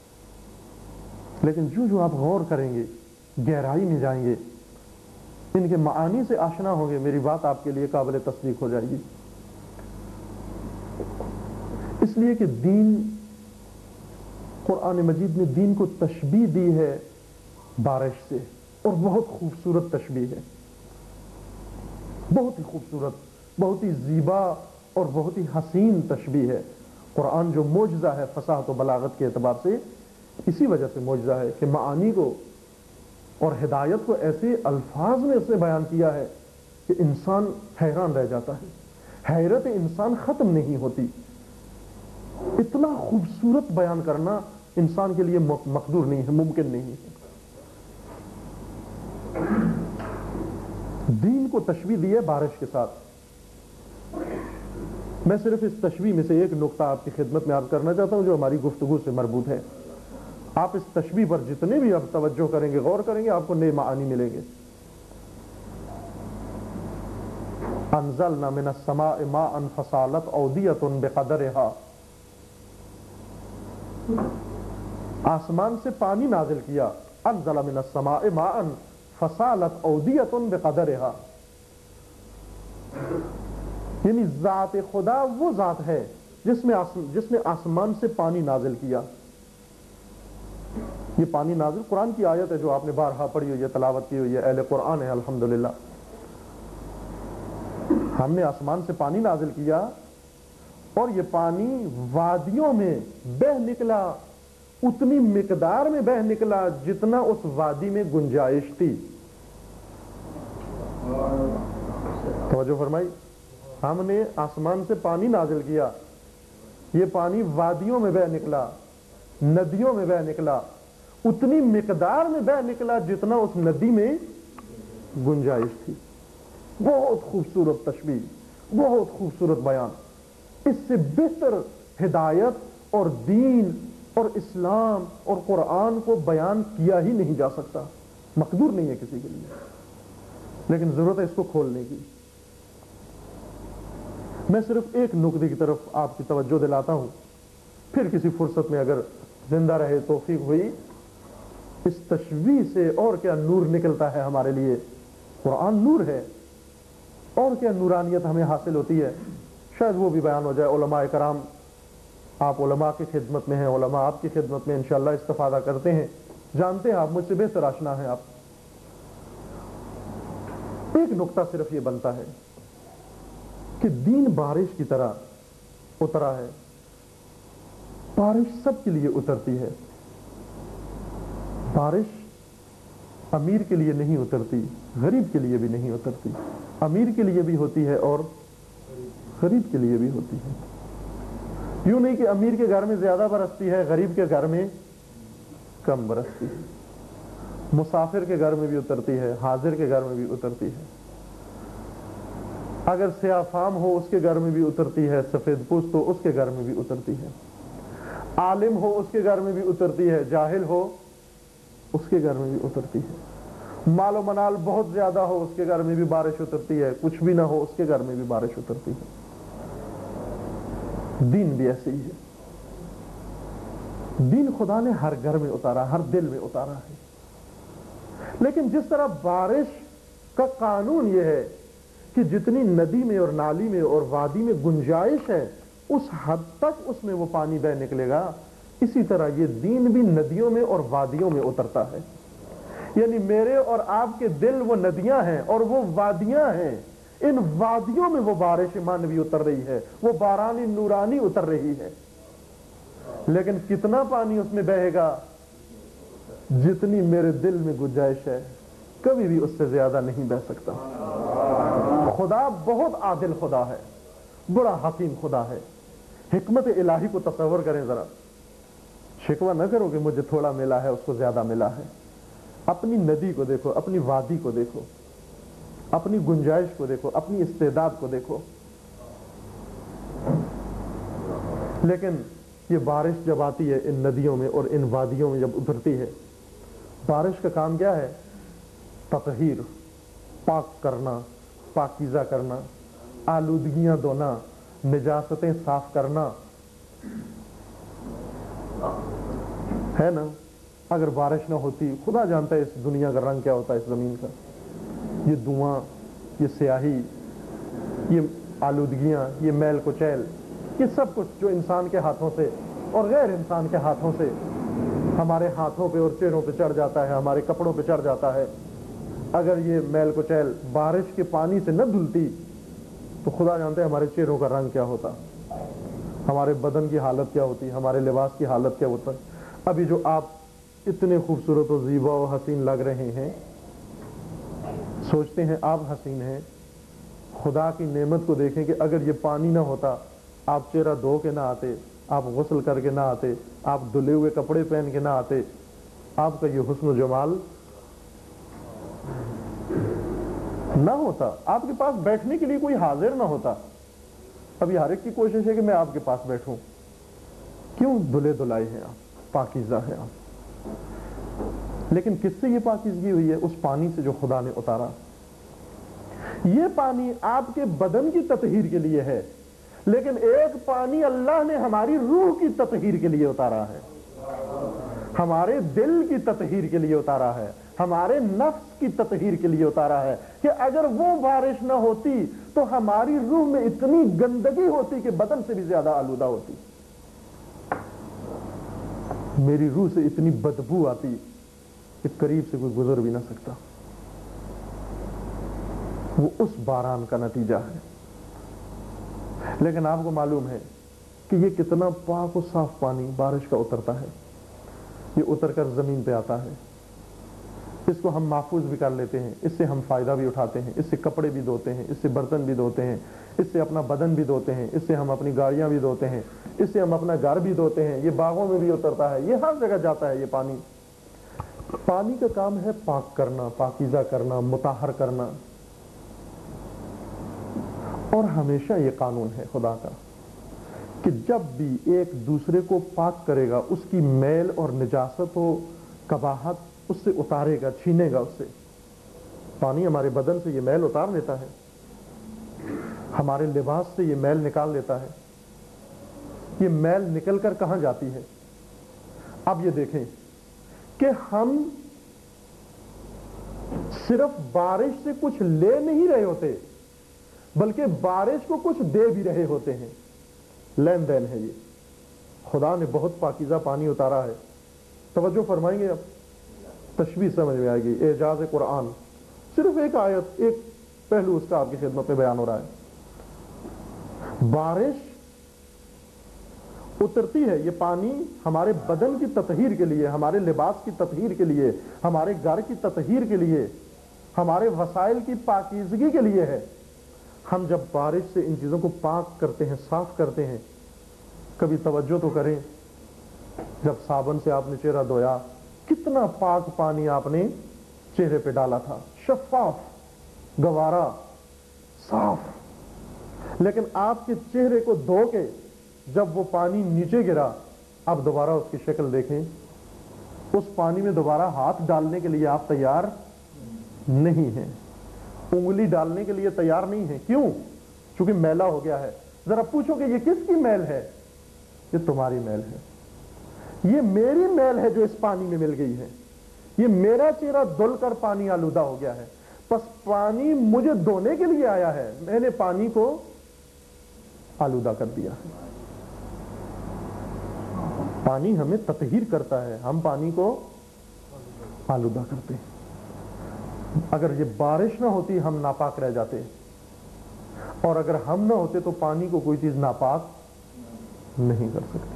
لیکن جو آپ غور کریں گے، گہرائی میں جائیں گے، ان کے معانی سے آشنا ہوں گے، میری بات آپ کے لیے قابل تصدیق ہو جائے گی۔ اس لیے کہ دین، قرآن مجید نے دین کو تشبیہ دی ہے بارش سے، اور بہت خوبصورت تشبیہ ہے، بہت ہی خوبصورت، بہت ہی زیبا اور بہت ہی حسین تشبیہ ہے۔ قرآن جو معجزہ ہے فصاحت و بلاغت کے اعتبار سے، اسی وجہ سے معجزہ ہے کہ معانی کو اور ہدایت کو ایسے الفاظ میں اس نے بیان کیا ہے کہ انسان حیران رہ جاتا ہے، حیرت انسان ختم نہیں ہوتی۔ اتنا خوبصورت بیان کرنا انسان کے لیے مقدور نہیں ہے، ممکن نہیں ہے۔ دین کو تشبیہ دی ہے بارش کے ساتھ۔ میں صرف اس تشبیہ میں سے ایک نقطہ آپ کی خدمت میں عرض کرنا چاہتا ہوں جو ہماری گفتگو سے مربوط ہے۔ آپ اس تشبیہ پر جتنے بھی اب توجہ کریں گے، غور کریں گے، آپ کو نئے معانی ملیں گے۔ انزلنا من السماء ماء فسالت اودیۃ بقدرها، آسمان سے پانی نازل کیا، انزل من السماء ماء فسالت اودیۃ بقدرها، یعنی ذات خدا وہ ذات ہے جس نے آسمان سے پانی نازل کیا۔ یہ پانی نازل قرآن کی آیت ہے جو آپ نے بارہا پڑھی ہوئی ہے، تلاوت کی ہوئی ہے، اہل قرآن ہے الحمدللہ۔ ہم نے آسمان سے پانی نازل کیا اور یہ پانی وادیوں میں بہہ نکلا، اتنی مقدار میں بہہ نکلا جتنا اس وادی میں گنجائش تھی۔ توجہ فرمائی، ہم نے آسمان سے پانی نازل کیا، یہ پانی وادیوں میں بہہ نکلا، ندیوں میں بہہ نکلا، اتنی مقدار میں بہہ نکلا جتنا اس ندی میں گنجائش تھی۔ بہت خوبصورت تشبیہ، بہت خوبصورت بیان۔ اس سے بہتر ہدایت اور دین اور اسلام اور قرآن کو بیان کیا ہی نہیں جا سکتا، مقدور نہیں ہے کسی کے لیے، لیکن ضرورت ہے اس کو کھولنے کی۔ میں صرف ایک نقطے کی طرف آپ کی توجہ دلاتا ہوں، پھر کسی فرصت میں اگر زندہ رہے توفیق ہوئی، اس تشبیہ سے اور کیا نور نکلتا ہے ہمارے لیے۔ قرآن نور ہے، اور کیا نورانیت ہمیں حاصل ہوتی ہے، شاید وہ بھی بیان ہو جائے۔ علماء کرام، آپ علماء کی خدمت میں ہیں، علماء آپ کی خدمت میں انشاءاللہ استفادہ کرتے ہیں، جانتے ہیں، آپ مجھ سے بہتر آشنا ہیں۔ آپ ایک نقطہ صرف یہ بنتا ہے کہ دین بارش کی طرح اترا ہے، بارش سب کے لیے اترتی ہے، بارش امیر کے لیے نہیں اترتی، غریب کے لیے بھی نہیں اترتی، امیر کے لیے بھی ہوتی ہے اور غریب کے لیے بھی ہوتی ہے۔ یوں نہیں کہ امیر کے گھر میں زیادہ برستی ہے، غریب کے گھر میں کم برستی ہے، مسافر کے گھر میں بھی اترتی ہے، حاضر کے گھر میں بھی اترتی ہے، اگر سیاہ فام ہو اس کے گھر میں بھی اترتی ہے، سفید پوست ہو اس کے گھر میں بھی اترتی ہے، عالم ہو اس کے گھر میں بھی اترتی ہے، جاہل ہو اس کے گھر میں بھی اترتی ہے، مال و منال بہت زیادہ ہو اس کے گھر میں بھی بارش اترتی ہے، کچھ بھی نہ ہو اس کے گھر میں بھی بارش اترتی ہے۔ دین بھی ایسے ہی ہے، دین خدا نے ہر گھر میں اتارا، ہر دل میں اتارا ہے، لیکن جس طرح بارش کا قانون یہ ہے کہ جتنی ندی میں اور نالی میں اور وادی میں گنجائش ہے اس حد تک اس میں وہ پانی بہ نکلے گا، اسی طرح یہ دین بھی ندیوں میں اور وادیوں میں اترتا ہے۔ یعنی میرے اور آپ کے دل وہ ندیاں ہیں اور وہ وادیاں ہیں، ان وادیوں میں وہ بارش مانوی اتر رہی ہے، وہ بارانی نورانی اتر رہی ہے۔ لیکن کتنا پانی اس میں بہے گا؟ جتنی میرے دل میں گنجائش ہے، کبھی بھی اس سے زیادہ نہیں بہ سکتا۔ خدا بہت عادل خدا ہے، بڑا حکیم خدا ہے۔ حکمت الہی کو تصور کریں ذرا، شکوہ نہ کرو کہ مجھے تھوڑا ملا ہے اس کو زیادہ ملا ہے۔ اپنی ندی کو دیکھو، اپنی وادی کو دیکھو، اپنی گنجائش کو دیکھو، اپنی استعداد کو دیکھو۔ لیکن یہ بارش جب آتی ہے ان ندیوں میں اور ان وادیوں میں جب اترتی ہے، بارش کا کام کیا ہے؟ تطہیر، پاک کرنا، پاکیزہ کرنا، آلودگیاں دھونا، نجاستیں صاف کرنا، ہے نا؟ اگر بارش نہ ہوتی، خدا جانتا ہے اس دنیا کا رنگ کیا ہوتا ہے، اس زمین کا، یہ دھواں، یہ سیاہی، یہ آلودگیاں، یہ میل کچیل، یہ سب کچھ جو انسان کے ہاتھوں سے اور غیر انسان کے ہاتھوں سے ہمارے ہاتھوں پہ اور چہروں پہ چڑھ جاتا ہے، ہمارے کپڑوں پہ چڑھ جاتا ہے، اگر یہ میل کچیل بارش کے پانی سے نہ دھلتی تو خدا جانتے ہیں ہمارے چہروں کا رنگ کیا ہوتا، ہمارے بدن کی حالت کیا ہوتی، ہمارے لباس کی حالت کیا ہوتا۔ ابھی جو آپ اتنے خوبصورت و زیبا و حسین لگ رہے ہیں، سوچتے ہیں آپ حسین ہیں، خدا کی نعمت کو دیکھیں کہ اگر یہ پانی نہ ہوتا، آپ چہرہ دھو کے نہ آتے، آپ غسل کر کے نہ آتے، آپ دھلے ہوئے کپڑے پہن کے نہ آتے، آپ کا یہ حسن و جمال نہ ہوتا، آپ کے پاس بیٹھنے کے لیے کوئی حاضر نہ ہوتا۔ ابھی ہر ایک کی کوشش ہے کہ میں آپ کے پاس بیٹھوں، کیوں؟ دھلے دھلائے ہیں آپ، پاکیزہ ہیں آپ۔ لیکن کس سے یہ پاکیزگی ہوئی ہے؟ اس پانی سے جو خدا نے اتارا۔ یہ پانی آپ کے بدن کی تطہیر کے لیے ہے، لیکن ایک پانی اللہ نے ہماری روح کی تطہیر کے لیے اتارا ہے، ہمارے دل کی تطہیر کے لیے اتارا ہے، ہمارے نفس کی تطہیر کے لیے اتارا ہے، کہ اگر وہ بارش نہ ہوتی تو ہماری روح میں اتنی گندگی ہوتی کہ بدن سے بھی زیادہ آلودہ ہوتی، میری روح سے اتنی بدبو آتی کہ قریب سے کوئی گزر بھی نہ سکتا۔ وہ اس باران کا نتیجہ ہے۔ لیکن آپ کو معلوم ہے کہ یہ کتنا پاک و صاف پانی بارش کا اترتا ہے، یہ اتر کر زمین پہ آتا ہے، اس کو ہم محفوظ بھی کر لیتے ہیں، اس سے ہم فائدہ بھی اٹھاتے ہیں، اس سے کپڑے بھی دھوتے ہیں، اس سے برتن بھی دھوتے ہیں، اس سے اپنا بدن بھی دھوتے ہیں، اس سے ہم اپنی گاڑیاں بھی دھوتے ہیں، اس سے ہم اپنا گھر بھی دھوتے ہیں، یہ باغوں میں بھی اترتا ہے، یہ ہر جگہ جاتا ہے۔ یہ پانی، پانی کا کام ہے پاک کرنا، پاکیزہ کرنا، مطہر کرنا۔ اور ہمیشہ یہ قانون ہے خدا کا کہ جب بھی ایک دوسرے کو پاک کرے گا، اس کی میل اور نجاست و قباحت اس سے اتارے گا، چھینے گا اس سے۔ پانی ہمارے بدن سے یہ میل اتار لیتا ہے، ہمارے لباس سے یہ میل نکال لیتا ہے۔ یہ میل نکل کر کہاں جاتی ہے؟ اب یہ دیکھیں کہ ہم صرف بارش سے کچھ لے نہیں رہے ہوتے، بلکہ بارش کو کچھ دے بھی رہے ہوتے ہیں۔ لین دین ہے یہ۔ خدا نے بہت پاکیزہ پانی اتارا ہے۔ توجہ فرمائیں گے، اب تشبیہ سمجھ میں آئے گی۔ اعجاز قرآن، صرف ایک آیت، ایک پہلو اس کا آپ کی خدمت میں بیان ہو رہا ہے۔ بارش اترتی ہے، یہ پانی ہمارے بدن کی تطہیر کے لیے، ہمارے لباس کی تطہیر کے لیے، ہمارے گھر کی تطہیر کے لیے، ہمارے وسائل کی پاکیزگی کے لیے ہے۔ ہم جب بارش سے ان چیزوں کو پاک کرتے ہیں، صاف کرتے ہیں، کبھی توجہ تو کریں، جب صابن سے آپ نے چہرہ دھویا، کتنا پاک پانی آپ نے چہرے پہ ڈالا تھا، شفاف، گوارا، صاف۔ لیکن آپ کے چہرے کو دھو کے جب وہ پانی نیچے گرا، اب دوبارہ اس کی شکل دیکھیں، اس پانی میں دوبارہ ہاتھ ڈالنے کے لیے آپ تیار نہیں ہیں، انگلی ڈالنے کے لیے تیار نہیں ہیں۔ کیوں؟ چونکہ میلا ہو گیا ہے۔ ذرا پوچھو کہ یہ کس کی میل ہے؟ یہ تمہاری میل ہے، یہ میری میل ہے جو اس پانی میں مل گئی ہے، یہ میرا چہرہ دھل کر پانی آلودہ ہو گیا ہے۔ پس پانی مجھے دھونے کے لیے آیا ہے، میں نے پانی کو آلودہ کر دیا۔ پانی ہمیں تطہیر کرتا ہے، ہم پانی کو آلودہ کرتے ہیں۔ اگر یہ بارش نہ ہوتی ہم ناپاک رہ جاتے، اور اگر ہم نہ ہوتے تو پانی کو کوئی چیز ناپاک نہیں کر سکتی۔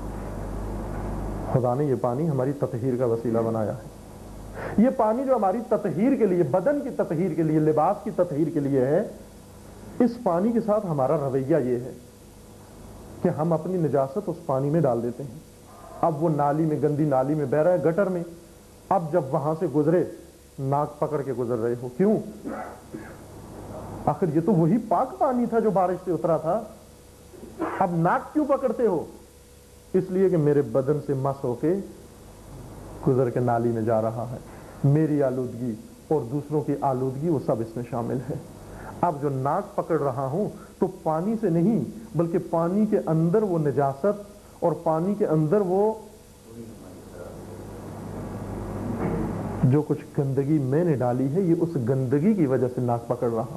خدا نے یہ پانی ہماری تطہیر کا وسیلہ بنایا ہے۔ یہ پانی جو ہماری تطہیر کے لیے، بدن کی تطہیر کے لیے، لباس کی تطہیر کے لیے ہے، اس پانی کے ساتھ ہمارا رویہ یہ ہے کہ ہم اپنی نجاست اس پانی میں ڈال دیتے ہیں۔ اب وہ نالی میں، گندی نالی میں بہ رہا ہے، گٹر میں، اب جب وہاں سے گزرے ناک پکڑ کے گزر رہے ہو، کیوں؟ آخر یہ تو وہی پاک پانی تھا جو بارش سے اترا تھا، اب ناک کیوں پکڑتے ہو؟ اس لیے کہ میرے بدن سے مس ہو کے گزر کے نالی میں جا رہا ہے۔ میری آلودگی اور دوسروں کی آلودگی وہ سب اس میں شامل ہے۔ اب جو ناک پکڑ رہا ہوں تو پانی سے نہیں، بلکہ پانی کے اندر وہ نجاست اور پانی کے اندر وہ جو کچھ گندگی میں نے ڈالی ہے، یہ اس گندگی کی وجہ سے ناک پکڑ رہا۔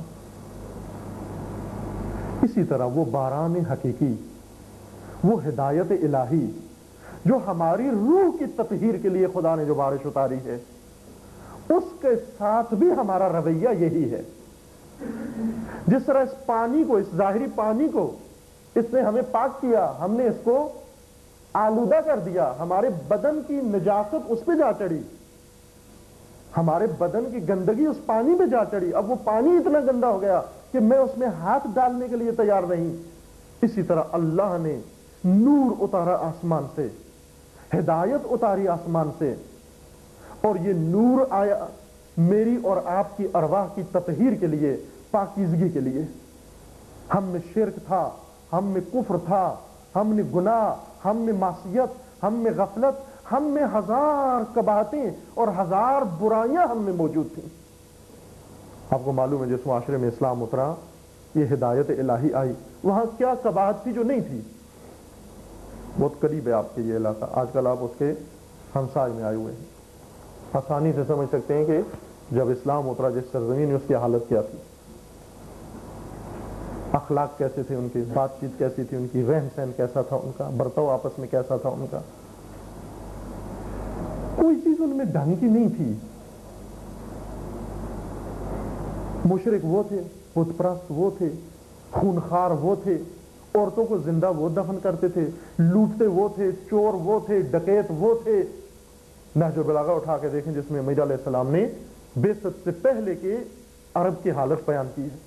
اسی طرح وہ باران حقیقی، وہ ہدایت الہی جو ہماری روح کی تطہیر کے لیے خدا نے جو بارش اتاری ہے، اس کے ساتھ بھی ہمارا رویہ یہی ہے۔ جس طرح اس پانی کو، اس ظاہری پانی کو اس نے ہمیں پاک کیا، ہم نے اس کو آلودہ کر دیا، ہمارے بدن کی نجاست اس پہ جا چڑھی، ہمارے بدن کی گندگی اس پانی پہ جا چڑھی، اب وہ پانی اتنا گندا ہو گیا کہ میں اس میں ہاتھ ڈالنے کے لیے تیار نہیں۔ اسی طرح اللہ نے نور اتارا آسمان سے، ہدایت اتاری آسمان سے، اور یہ نور آیا میری اور آپ کی ارواح کی تطہیر کے لیے، پاکیزگی کے لیے۔ ہم میں شرک تھا، ہم میں کفر تھا، ہم میں گناہ، ہم میں معصیت، ہم میں غفلت، ہم میں ہزار قباحتیں اور ہزار برائیاں ہم میں موجود تھیں۔ آپ کو معلوم ہے جس معاشرے میں اسلام اترا، یہ ہدایت الہی آئی، وہاں کیا قباحت تھی جو نہیں تھی؟ بہت قریب ہے آپ کے یہ علاقہ، آج کل آپ اس کے ہمسائے میں آئے ہوئے ہیں، آسانی سے سمجھ سکتے ہیں کہ جب اسلام اترا جس سرزمین میں اس کی حالت کیا تھی، اخلاق کیسے تھے ان کے، بات چیت کیسی تھی ان کی، رہن سہن کیسا تھا ان کا، برتاؤ آپس میں کیسا تھا ان کا۔ کوئی چیز ان میں ڈھنگ کی نہیں تھی۔ مشرک وہ تھے، بت پرست وہ تھے، خونخوار وہ تھے، عورتوں کو زندہ وہ دفن کرتے تھے، لوٹتے وہ تھے، چور وہ تھے، ڈکیت وہ تھے۔ نہج البلاغہ اٹھا کے دیکھیں جس میں امیر علیہ السلام نے بعثت سے پہلے کے عرب کی حالت بیان کی ہے،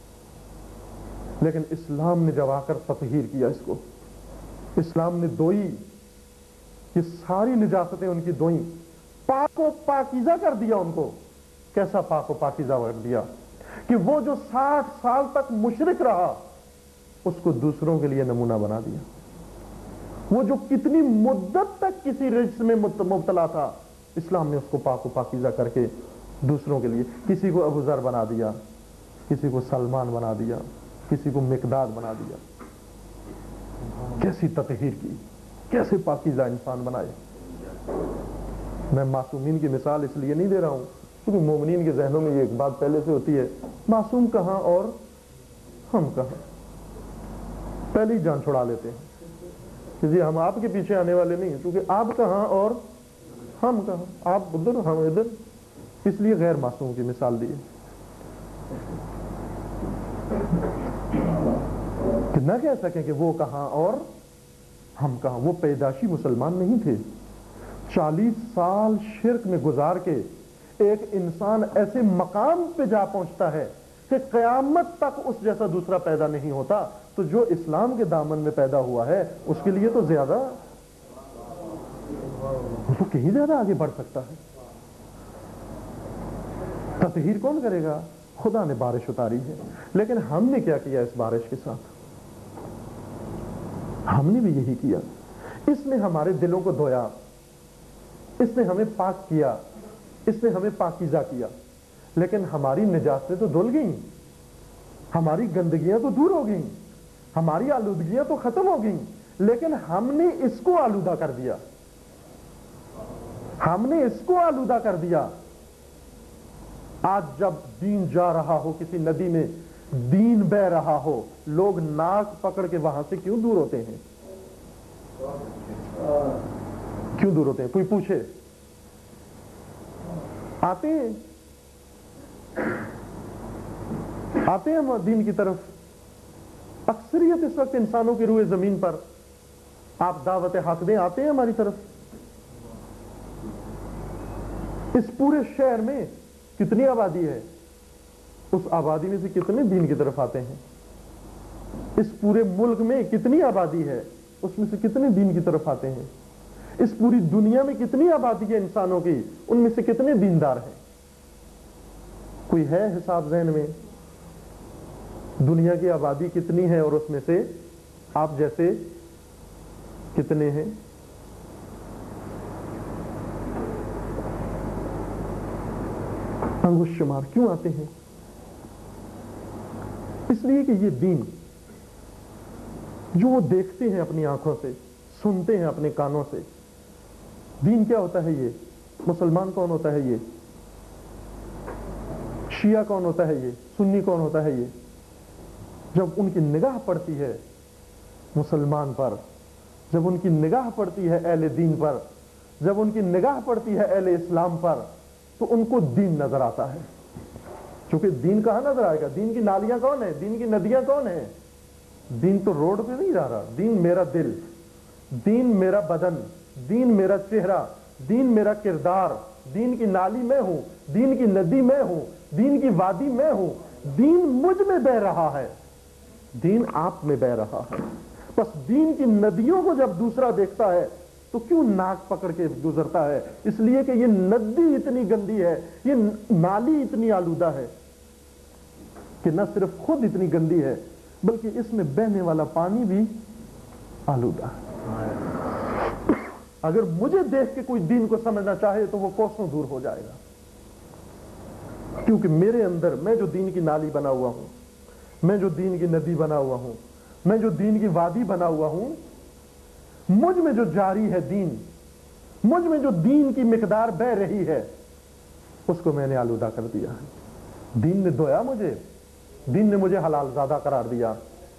لیکن اسلام نے جب آ کر تطہیر کیا اس کو، اسلام نے دوئی، یہ ساری نجاستیں ان کی دوئیں، پاک و پاکیزہ کر دیا ان کو۔ کیسا پاک و پاکیزہ کر دیا کہ وہ جو 60 سال تک مشرک رہا اس کو دوسروں کے لیے نمونہ بنا دیا۔ وہ جو کتنی مدت تک کسی رجس میں مبتلا تھا، اسلام نے اس کو پاک و پاکیزہ کر کے دوسروں کے لیے، کسی کو ابو ذر بنا دیا، کسی کو سلمان بنا دیا، کسی کو مقداد بنا دیا۔ کیسی تطہیر کی، کیسے پاکیزہ انسان بنائے۔ میں معصومین کی مثال اس لیے نہیں دے رہا ہوں کیونکہ مومنین کے ذہنوں میں یہ ایک بات پہلے سے ہوتی ہے، معصوم کہاں اور ہم کہاں، پہلے ہی جان چھڑا لیتے ہیں کہ جی ہم آپ کے پیچھے آنے والے نہیں ہیں، کیونکہ آپ کہاں اور ہم کہاں، آپ ادھر ہم ادھر، اس لیے غیر معصوم کی مثال دی ہے کہ نہ کہہ سکیں کہ وہ کہاں اور ہم کہاں۔ وہ پیدائشی مسلمان نہیں تھے۔ 40 سال شرک میں گزار کے ایک انسان ایسے مقام پہ جا پہنچتا ہے کہ قیامت تک اس جیسا دوسرا پیدا نہیں ہوتا، تو جو اسلام کے دامن میں پیدا ہوا ہے اس کے لیے تو زیادہ، وہ تو کہیں زیادہ آگے بڑھ سکتا ہے۔ تطہیر کون کرے گا؟ خدا نے بارش اتاری ہے، لیکن ہم نے کیا کیا اس بارش کے ساتھ؟ ہم نے بھی یہی کیا، اس نے ہمارے دلوں کو دھویا، اس نے ہمیں پاک کیا، اس نے ہمیں پاکیزہ کیا، لیکن ہماری نجاستیں تو دھل گئیں، ہماری گندگیاں تو دور ہو گئیں، ہماری آلودگیاں تو ختم ہو گئیں، لیکن ہم نے اس کو آلودہ کر دیا، ہم نے اس کو آلودہ کر دیا۔ آج جب دین جا رہا ہو کسی ندی میں، دین بہ رہا ہو، لوگ ناک پکڑ کے وہاں سے کیوں دور ہوتے ہیں؟ کیوں دور ہوتے ہیں؟ کوئی پوچھے؟ آتے ہیں آتے ہیں ہم دین کی طرف. اکثریت اس وقت انسانوں کی روئے زمین پر آپ دعوت حق دیں آتے ہیں ہماری طرف. اس پورے شہر میں کتنی آبادی ہے؟ اس آبادی میں سے کتنے دین کی طرف آتے ہیں؟ اس پورے ملک میں کتنی آبادی ہے؟ اس میں سے کتنے دین کی طرف آتے ہیں؟ اس پوری دنیا میں کتنی آبادی ہے انسانوں کی؟ ان میں سے کتنے دیندار ہیں؟ کوئی ہے حساب ذہن میں؟ دنیا کی آبادی کتنی ہے اور اس میں سے آپ جیسے کتنے ہیں؟ انگوش شمار کیوں آتے ہیں؟ اس لیے کہ یہ دین جو وہ دیکھتے ہیں اپنی آنکھوں سے، سنتے ہیں اپنے کانوں سے. دین کیا ہوتا ہے؟ یہ مسلمان کون ہوتا ہے؟ یہ شیعہ کون ہوتا ہے؟ یہ سنی کون ہوتا ہے؟ یہ جب ان کی نگاہ پڑتی ہے مسلمان پر، جب ان کی نگاہ پڑتی ہے اہل دین پر، جب ان کی نگاہ پڑتی ہے اہل اسلام پر، تو ان کو دین نظر آتا ہے. چونکہ دین کہاں نظر آئے گا؟ دین کی نالیاں کون ہیں؟ دین کی ندیاں کون ہیں؟ دین تو روڈ پہ نہیں جا رہا. دین میرا دل، دین میرا بدن، دین میرا چہرہ، دین میرا کردار. دین کی نالی میں ہوں، دین کی ندی میں ہوں، دین کی وادی میں ہوں. دین مجھ میں بہ رہا ہے، دین آپ میں بہ رہا ہے. بس دین کی ندیوں کو جب دوسرا دیکھتا ہے تو کیوں ناک پکڑ کے گزرتا ہے؟ اس لیے کہ یہ ندی اتنی گندی ہے، یہ نالی اتنی آلودہ ہے کہ نہ صرف خود اتنی گندی ہے بلکہ اس میں بہنے والا پانی بھی آلودہ ہے. اگر مجھے دیکھ کے کوئی دین کو سمجھنا چاہے تو وہ کوسوں دور ہو جائے گا، کیونکہ میرے اندر میں جو دین کی نالی بنا ہوا ہوں، میں جو دین کی ندی بنا ہوا ہوں، میں جو دین کی وادی بنا ہوا ہوں، مجھ میں جو جاری ہے دین، مجھ میں جو دین کی مقدار بہ رہی ہے، اس کو میں نے آلودہ کر دیا ہے. دین نے دھویا مجھے، دین نے مجھے حلال زادہ قرار دیا،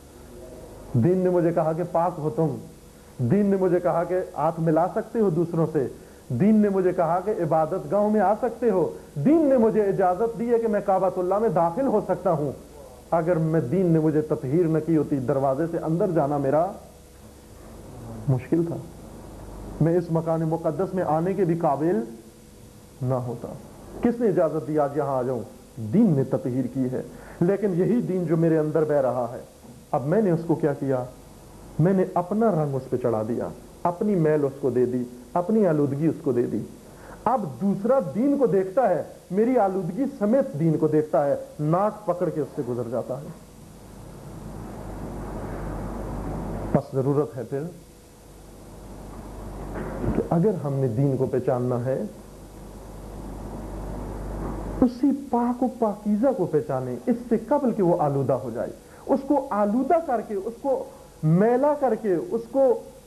دین نے مجھے کہا کہ پاک ہو تم، دین نے مجھے کہا کہ ہاتھ ملا سکتے ہو دوسروں سے، دین نے مجھے کہا کہ عبادت گاہوں میں آ سکتے ہو، دین نے مجھے اجازت دی ہے کہ میں کعبۃ اللہ میں داخل ہو سکتا ہوں. اگر میں دین نے مجھے تطہیر نہ کی ہوتی، دروازے سے اندر جانا میرا مشکل تھا، میں اس مکان مقدس میں آنے کے بھی قابل نہ ہوتا. کس نے اجازت دی آج یہاں آ جاؤں؟ دین نے تطہیر کی ہے. لیکن یہی دین جو میرے اندر بہ رہا ہے، اب میں نے اس کو کیا کیا؟ میں نے اپنا رنگ اس پہ چڑھا دیا، اپنی میل اس کو دے دی، اپنی آلودگی اس کو دے دی. اب دوسرا دین کو دیکھتا ہے، میری آلودگی سمیت دین کو دیکھتا ہے، ناک پکڑ کے اس سے گزر جاتا ہے. بس ضرورت ہے پھر کہ اگر ہم نے دین کو پہچاننا ہے، اسی پاک و پاکیزہ کو پہچانے اس سے قبل کہ وہ آلودہ ہو جائے. اس کو آلودہ کر کے، اس کو میلا کر کے، اس کو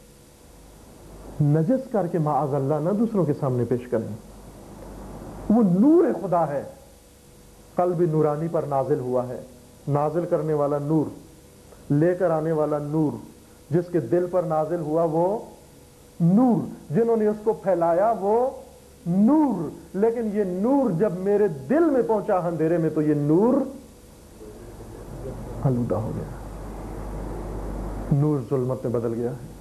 نجس کر کے معاذ اللہ نہ دوسروں کے سامنے پیش کریں. وہ نور خدا ہے، قلب نورانی پر نازل ہوا ہے. نازل کرنے والا نور، لے کر آنے والا نور، جس کے دل پر نازل ہوا وہ نور، جنہوں نے اس کو پھیلایا وہ نور. لیکن یہ نور جب میرے دل میں پہنچا اندھیرے میں تو یہ نور آلودہ ہو گیا، نور ظلمت میں بدل گیا ہے.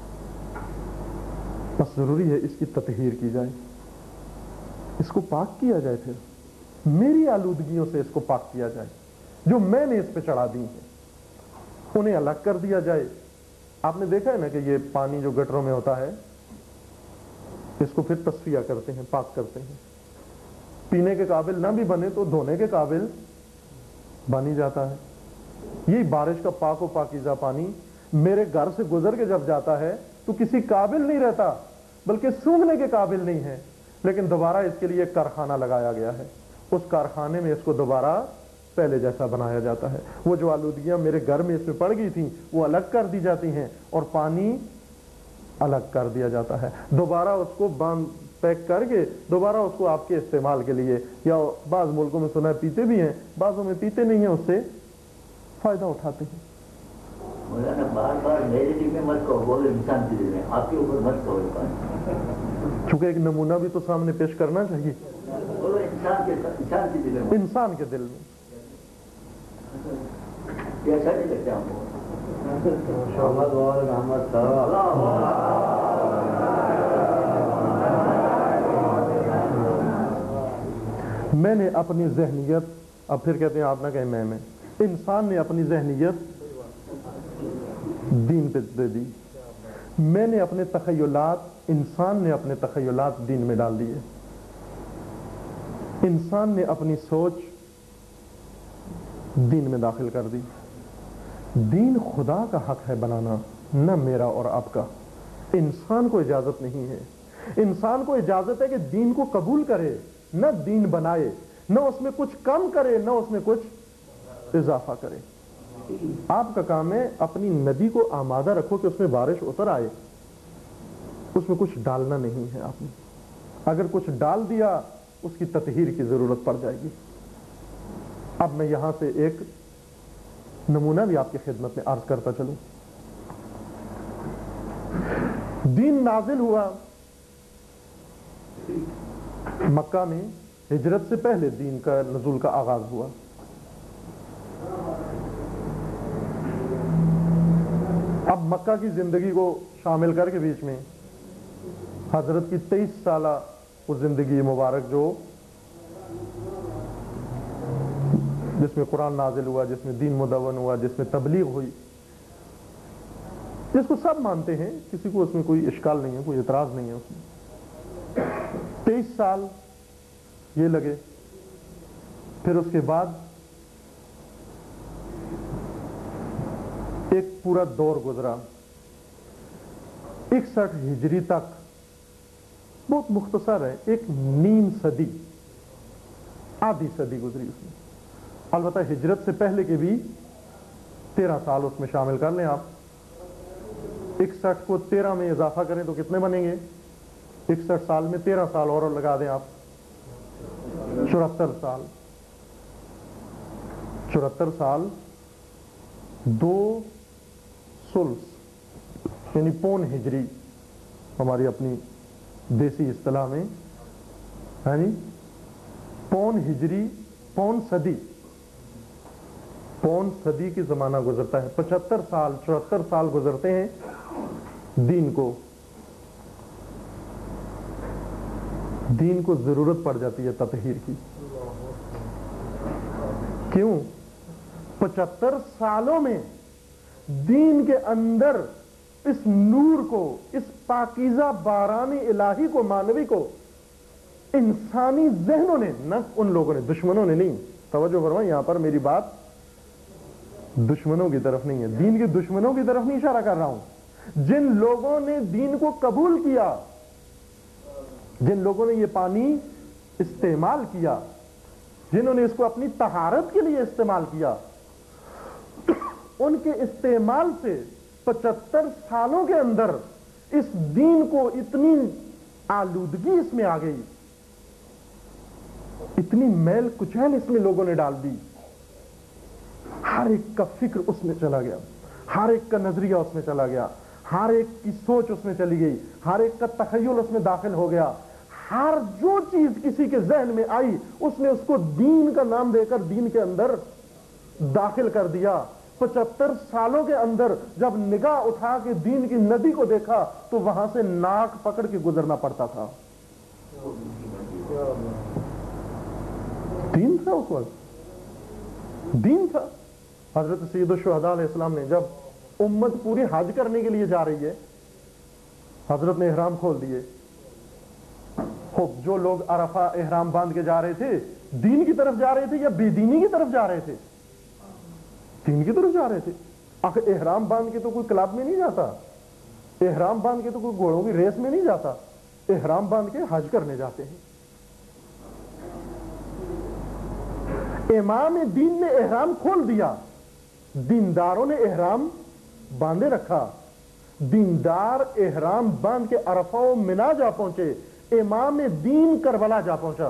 بس ضروری ہے اس کی تطہیر کی جائے، اس کو پاک کیا جائے. پھر میری آلودگیوں سے اس کو پاک کیا جائے، جو میں نے اس پہ چڑھا دی ہیں انہیں الگ کر دیا جائے. آپ نے دیکھا ہے نا کہ یہ پانی جو گٹروں میں ہوتا ہے، اس کو پھر تصفیہ کرتے ہیں، پاک کرتے ہیں. پینے کے قابل نہ بھی بنے تو دھونے کے قابل بن ہی جاتا ہے. یہی بارش کا پاک و پاکیزہ پانی میرے گھر سے گزر کے جب جاتا ہے تو کسی قابل نہیں رہتا، بلکہ سونگھنے کے قابل نہیں ہے. لیکن دوبارہ اس کے لیے ایک کارخانہ لگایا گیا ہے، اس کارخانے میں اس کو دوبارہ پہلے جیسا بنایا جاتا ہے. وہ جو آلودگیاں میرے گھر میں اس میں پڑ گئی تھیں وہ الگ کر دی جاتی ہیں اور پانی الگ کر دیا جاتا ہے. دوبارہ اس کو پیک کر کے دوبارہ اس کو آپ کے استعمال کے لیے، یا بعض ملکوں میں سنا ہے پیتے بھی ہیں، بعضوں میں پیتے نہیں ہیں، اس سے فائدہ اٹھاتے ہیں. مولانا بار بار میرے دل میں مت کہو، بولے انسان کے دل میں، آپ کے اوپر مت کہو. چونکہ ایک نمونہ بھی تو سامنے پیش کرنا چاہیے. بولو انسان کے دل میں انسان کے دل میں ایسا نہیں لگتا ہم کو. میں نے اپنی ذہنیت، اب پھر کہتے ہیں آپ نہ کہیں میں انسان نے اپنی ذہنیت دین پہ دے دی. میں نے اپنے تخیلات، انسان نے اپنے تخیلات دین میں ڈال دیے. انسان نے اپنی سوچ دین میں داخل کر دی. دین خدا کا حق ہے بنانا، نہ میرا اور آپ کا. انسان کو اجازت نہیں ہے. انسان کو اجازت ہے کہ دین کو قبول کرے، نہ دین بنائے، نہ اس میں کچھ کم کرے، نہ اس میں کچھ اضافہ کرے. آپ کا کام ہے اپنی ندی کو آمادہ رکھو کہ اس میں بارش اتر آئے، اس میں کچھ ڈالنا نہیں ہے. آپ نے اگر کچھ ڈال دیا اس کی تطہیر کی ضرورت پڑ جائے گی. اب میں یہاں سے ایک نمونہ بھی آپ کی خدمت میں عرض کرتا چلوں. دین نازل ہوا مکہ میں، ہجرت سے پہلے دین کا نزول کا آغاز ہوا. اب مکہ کی زندگی کو شامل کر کے بیچ میں حضرت کی 23 سالہ وہ زندگی مبارک جو جس میں قرآن نازل ہوا، جس میں دین مدون ہوا، جس میں تبلیغ ہوئی، جس کو سب مانتے ہیں، کسی کو اس میں کوئی اشکال نہیں ہے، کوئی اعتراض نہیں ہے اس میں. 23 سال یہ لگے. پھر اس کے بعد ایک پورا دور گزرا 61 ہجری تک. بہت مختصر ہے، ایک نیم صدی، آدھی صدی گزری اس میں. البتہ ہجرت سے پہلے کے بھی 13 سال اس میں شامل کر لیں آپ. 61 کو 13 میں اضافہ کریں تو کتنے بنیں گے؟ 61 سال میں 13 سال اور لگا دیں آپ، 74 سال. 74 سال 2 ثلث یعنی پون ہجری ہماری اپنی دیسی اصطلاح میں ہے نہیں، پون ہجری، پون صدی، پون صدی کی زمانہ گزرتا ہے. 75 سال 74 سال گزرتے ہیں دین کو ضرورت پڑ جاتی ہے تطہیر کی. کیوں؟ 75 سالوں میں دین کے اندر اس نور کو، اس پاکیزہ باران الہی کو، مانوی کو انسانی ذہنوں نے، نہ ان لوگوں نے، دشمنوں نے نہیں، توجہ فرمائیں یہاں پر میری بات دشمنوں کی طرف نہیں ہے، دین کے دشمنوں کی طرف نہیں اشارہ کر رہا ہوں. جن لوگوں نے دین کو قبول کیا، جن لوگوں نے یہ پانی استعمال کیا، جنہوں نے اس کو اپنی طہارت کے لیے استعمال کیا، ان کے استعمال سے 75 سالوں کے اندر اس دین کو اتنی آلودگی اس میں آ گئی، اتنی میل کچیل اس میں لوگوں نے ڈال دی. ہر ایک کا فکر اس میں چلا گیا، ہر ایک کا نظریہ اس میں چلا گیا، ہر ایک کی سوچ اس میں چلی گئی، ہر ایک کا تخیل اس میں داخل ہو گیا. ہر جو چیز کسی کے ذہن میں آئی اس نے اس کو دین کا نام دے کر دین کے اندر داخل کر دیا. 75 سالوں کے اندر جب نگاہ اٹھا کے دین کی ندی کو دیکھا تو وہاں سے ناک پکڑ کے گزرنا پڑتا تھا. دین تھا اس وقت، دین تھا. حضرت سید الشہداء علیہ السلام نے جب امت پوری حج کرنے کے لیے جا رہی ہے، حضرت نے احرام کھول دیے. جو لوگ عرفہ احرام باندھ کے جا رہے تھے دین کی طرف جا رہے تھے یا بے دینی کی طرف جا رہے تھے؟ دین کی طرف جا رہے تھے. آخر احرام باندھ کے تو کوئی کلب میں نہیں جاتا، احرام باندھ کے تو کوئی گھوڑوں کی ریس میں نہیں جاتا، احرام باندھ کے حج کرنے جاتے ہیں. امام دین نے احرام کھول دیا، دینداروں نے احرام باندھے رکھا. دیندار احرام باندھ کے عرفہ و منا جا پہنچے، امام دین کربلا جا پہنچا.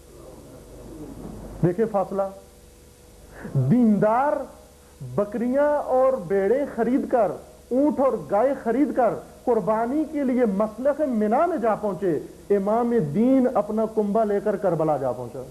دیکھیں فاصلہ. دیندار بکریاں اور بیڑے خرید کر، اونٹ اور گائے خرید کر قربانی کے لیے مسلخ منا میں جا پہنچے، امام دین اپنا کنبہ لے کر کربلا جا پہنچا۔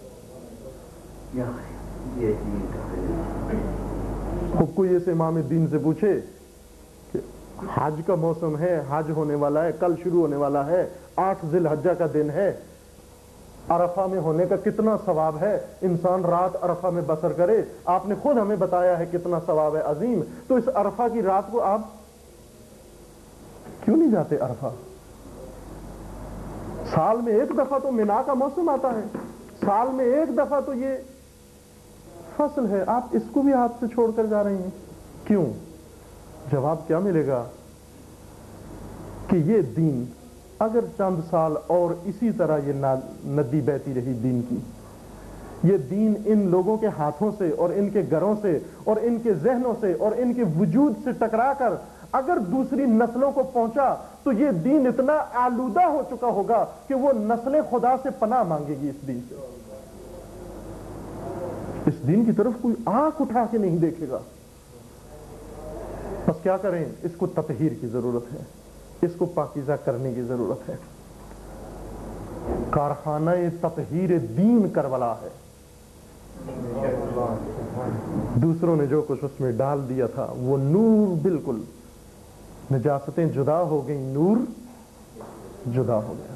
خود کوئی ایسے امام دین سے پوچھے کہ حج کا موسم ہے، حج ہونے والا ہے، کل شروع ہونے والا ہے، 8 ذی الحجہ کا دن ہے، عرفہ میں ہونے کا کتنا ثواب ہے، انسان رات عرفہ میں بسر کرے، آپ نے خود ہمیں بتایا ہے کتنا ثواب ہے عظیم، تو اس عرفہ کی رات کو آپ کیوں نہیں جاتے عرفہ؟ سال میں ایک دفعہ تو منا کا موسم آتا ہے، سال میں ایک دفعہ تو یہ فصل ہے، آپ اس کو بھی ہاتھ سے چھوڑ کر جا رہے ہیں کیوں؟ جواب کیا ملے گا کہ یہ دین اگر چند سال اور اسی طرح یہ ندی بہتی رہی دین کی، یہ دین ان لوگوں کے ہاتھوں سے اور ان کے گھروں سے اور ان کے ذہنوں سے اور ان کے وجود سے ٹکرا کر اگر دوسری نسلوں کو پہنچا تو یہ دین اتنا آلودہ ہو چکا ہوگا کہ وہ نسلیں خدا سے پناہ مانگے گی اس دین سے، اس دین کی طرف کوئی آنکھ اٹھا کے نہیں دیکھے گا۔ بس کیا کریں؟ اس کو تطہیر کی ضرورت ہے، اس کو پاکیزہ کرنے کی ضرورت ہے۔ کارخانہ تطہیر دین کربلا ہے، دوسروں نے جو کچھ اس میں ڈال دیا تھا وہ نور، بالکل نجاستیں جدا ہو گئیں، نور جدا ہو گیا۔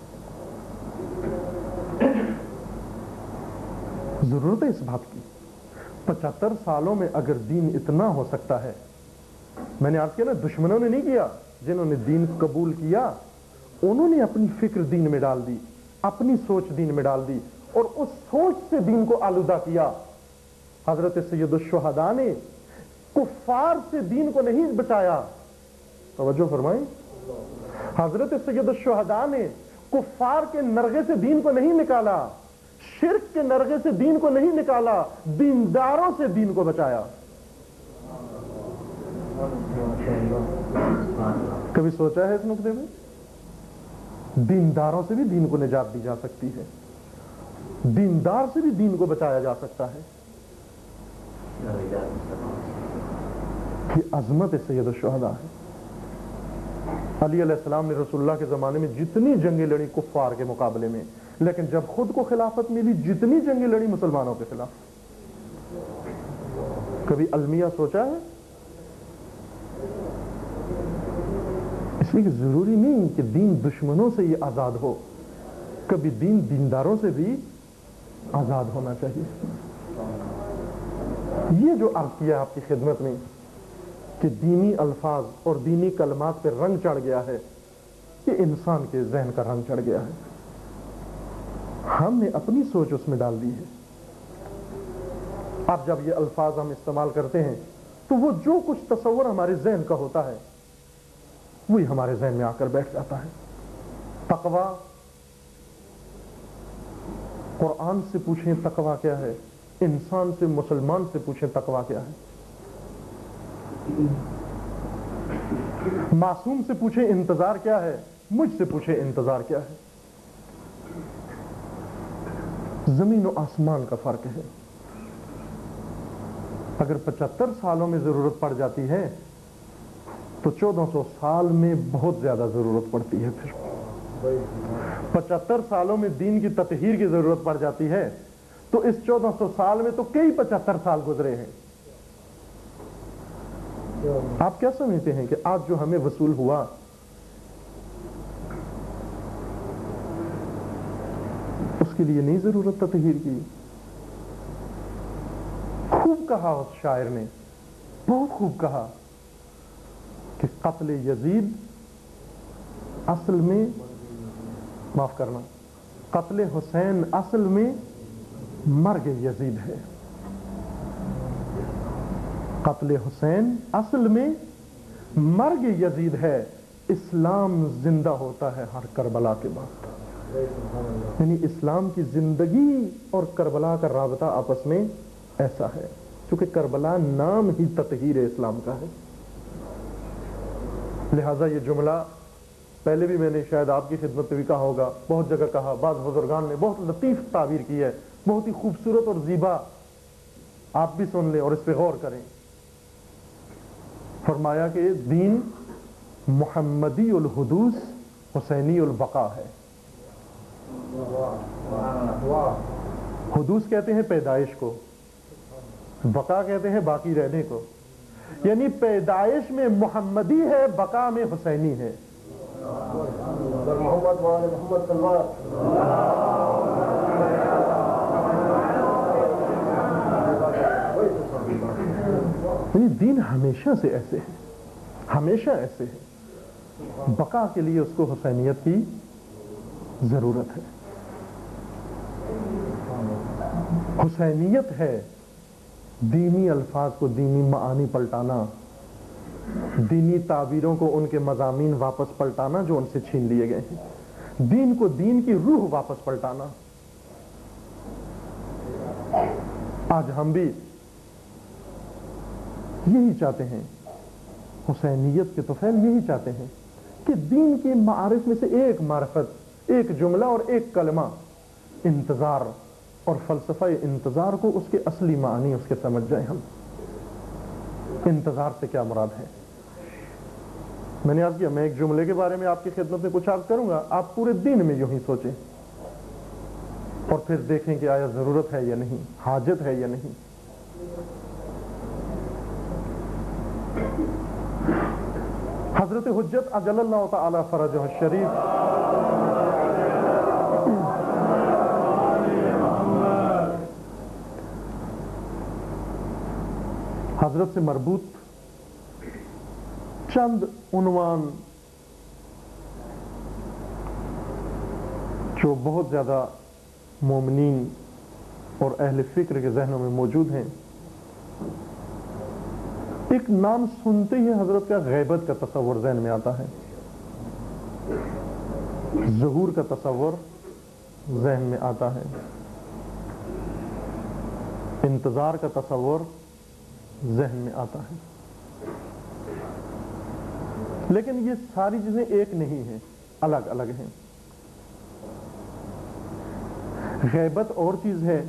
ضرورت ہے اس بات کی۔ 75 سالوں میں اگر دین اتنا ہو سکتا ہے، میں نے آپ کیا نا، دشمنوں نے نہیں کیا، جنہوں نے دین قبول کیا انہوں نے اپنی فکر دین میں ڈال دی، اپنی سوچ دین میں ڈال دی اور اس سوچ سے دین کو آلودہ کیا۔ حضرت سید الشہداء نے کفار سے دین کو نہیں بچایا، توجہ فرمائیں، حضرت سید الشہداء نے کفار کے نرغے سے دین کو نہیں نکالا، شرک کے نرغے سے دین کو نہیں نکالا، دینداروں سے دین کو بچایا۔ کبھی سوچا ہے اس نقطے میں؟ دینداروں سے بھی دین کو نجات دی جا سکتی ہے، دیندار سے بھی دین کو بچایا جا سکتا ہے۔ یہ عظمت سید الشہداء ہے۔ علی علیہ السلام نے رسول اللہ کے زمانے میں جتنی جنگیں لڑی کفار کے مقابلے میں، لیکن جب خود کو خلافت ملی جتنی جنگیں لڑی مسلمانوں کے خلاف۔ کبھی المیہ سوچا ہے؟ اس لیے کہ ضروری نہیں کہ دین دشمنوں سے یہ آزاد ہو، کبھی دین دینداروں سے بھی آزاد ہونا چاہیے۔ یہ جو عرض کیا آپ کی خدمت میں کہ دینی الفاظ اور دینی کلمات پہ رنگ چڑھ گیا ہے، یہ انسان کے ذہن کا رنگ چڑھ گیا ہے، ہم نے اپنی سوچ اس میں ڈال دی ہے۔ اب جب یہ الفاظ ہم استعمال کرتے ہیں تو وہ جو کچھ تصور ہمارے ذہن کا ہوتا ہے وہی ہمارے ذہن میں آ کر بیٹھ جاتا ہے۔ تقویٰ، قرآن سے پوچھیں تقویٰ کیا ہے، انسان سے، مسلمان سے پوچھیں تقویٰ کیا ہے، معصوم سے پوچھیں انتظار کیا ہے، مجھ سے پوچھیں انتظار کیا ہے۔ زمین و آسمان کا فرق ہے۔ اگر 75 سالوں میں ضرورت پڑ جاتی ہے تو 1400 سال میں بہت زیادہ ضرورت پڑتی ہے۔ پھر 75 سالوں میں دین کی تطہیر کی ضرورت پڑ جاتی ہے تو اس 1400 سال میں تو کئی 75 سال گزرے ہیں۔ آپ کیا سمجھتے ہیں کہ آج جو ہمیں وصول ہوا اس کے لیے نہیں ضرورت تطہیر کی؟ خوب کہا اس شاعر نے، بہت خوب کہا کہ قتل یزید اصل میں، معاف کرنا، قتل حسین اصل میں مرگ یزید ہے۔ قتل حسین اصل میں مرگ یزید ہے، اسلام زندہ ہوتا ہے ہر کربلا کے بعد۔ یعنی اسلام کی زندگی اور کربلا کا رابطہ آپس میں ایسا ہے، کیونکہ کربلا نام ہی تطہیر اسلام کا ہے۔ لہذا یہ جملہ پہلے بھی میں نے شاید آپ کی خدمت میں بھی کہا ہوگا، بہت جگہ کہا، بعض بزرگان نے بہت لطیف تعبیر کی ہے، بہت ہی خوبصورت اور زیبا، آپ بھی سن لیں اور اس پہ غور کریں۔ فرمایا کہ دین محمدی الحدوث حسینی البقا ہے۔ حدوث کہتے ہیں پیدائش کو، بقا کہتے ہیں باقی رہنے کو، یعنی پیدائش میں محمدی ہے، بقا میں حسینی ہے۔ محمد وآل محمد صلوات۔ یعنی دین ہمیشہ سے ایسے ہے، ہمیشہ ایسے ہے، بقا کے لیے اس کو حسینیت کی ضرورت ہے۔ حسینیت ہے دینی الفاظ کو دینی معانی پلٹانا، دینی تعبیروں کو ان کے مضامین واپس پلٹانا جو ان سے چھین لیے گئے ہیں، دین کو دین کی روح واپس پلٹانا۔ آج ہم بھی یہی چاہتے ہیں، حسینیت کے طفیل یہی چاہتے ہیں کہ دین کے معارف میں سے ایک معرفت، ایک جملہ اور ایک کلمہ، انتظار اور فلسفہ انتظار کو اس کے اصلی معنی اس کے سمجھ جائیں ہم۔ انتظار سے کیا مراد ہے؟ میں نے عرض کیا میں ایک جملے کے بارے میں آپ کی خدمت میں کچھ عرض کروں گا، آپ پورے دین میں یوں ہی سوچیں اور پھر دیکھیں کہ آیا ضرورت ہے یا نہیں، حاجت ہے یا نہیں۔ حضرت حجت اجل اللہ تعالی فرجہ الشریف حضرت سے مربوط چند عنوان جو بہت زیادہ مومنین اور اہل فکر کے ذہنوں میں موجود ہیں۔ ایک نام سنتے ہی حضرت کا غیبت کا تصور ذہن میں آتا ہے، ظہور کا تصور ذہن میں آتا ہے، انتظار کا تصور ذہن میں آتا ہے۔ لیکن یہ ساری چیزیں ایک نہیں ہیں، الگ الگ ہیں۔ غیبت اور چیز ہے،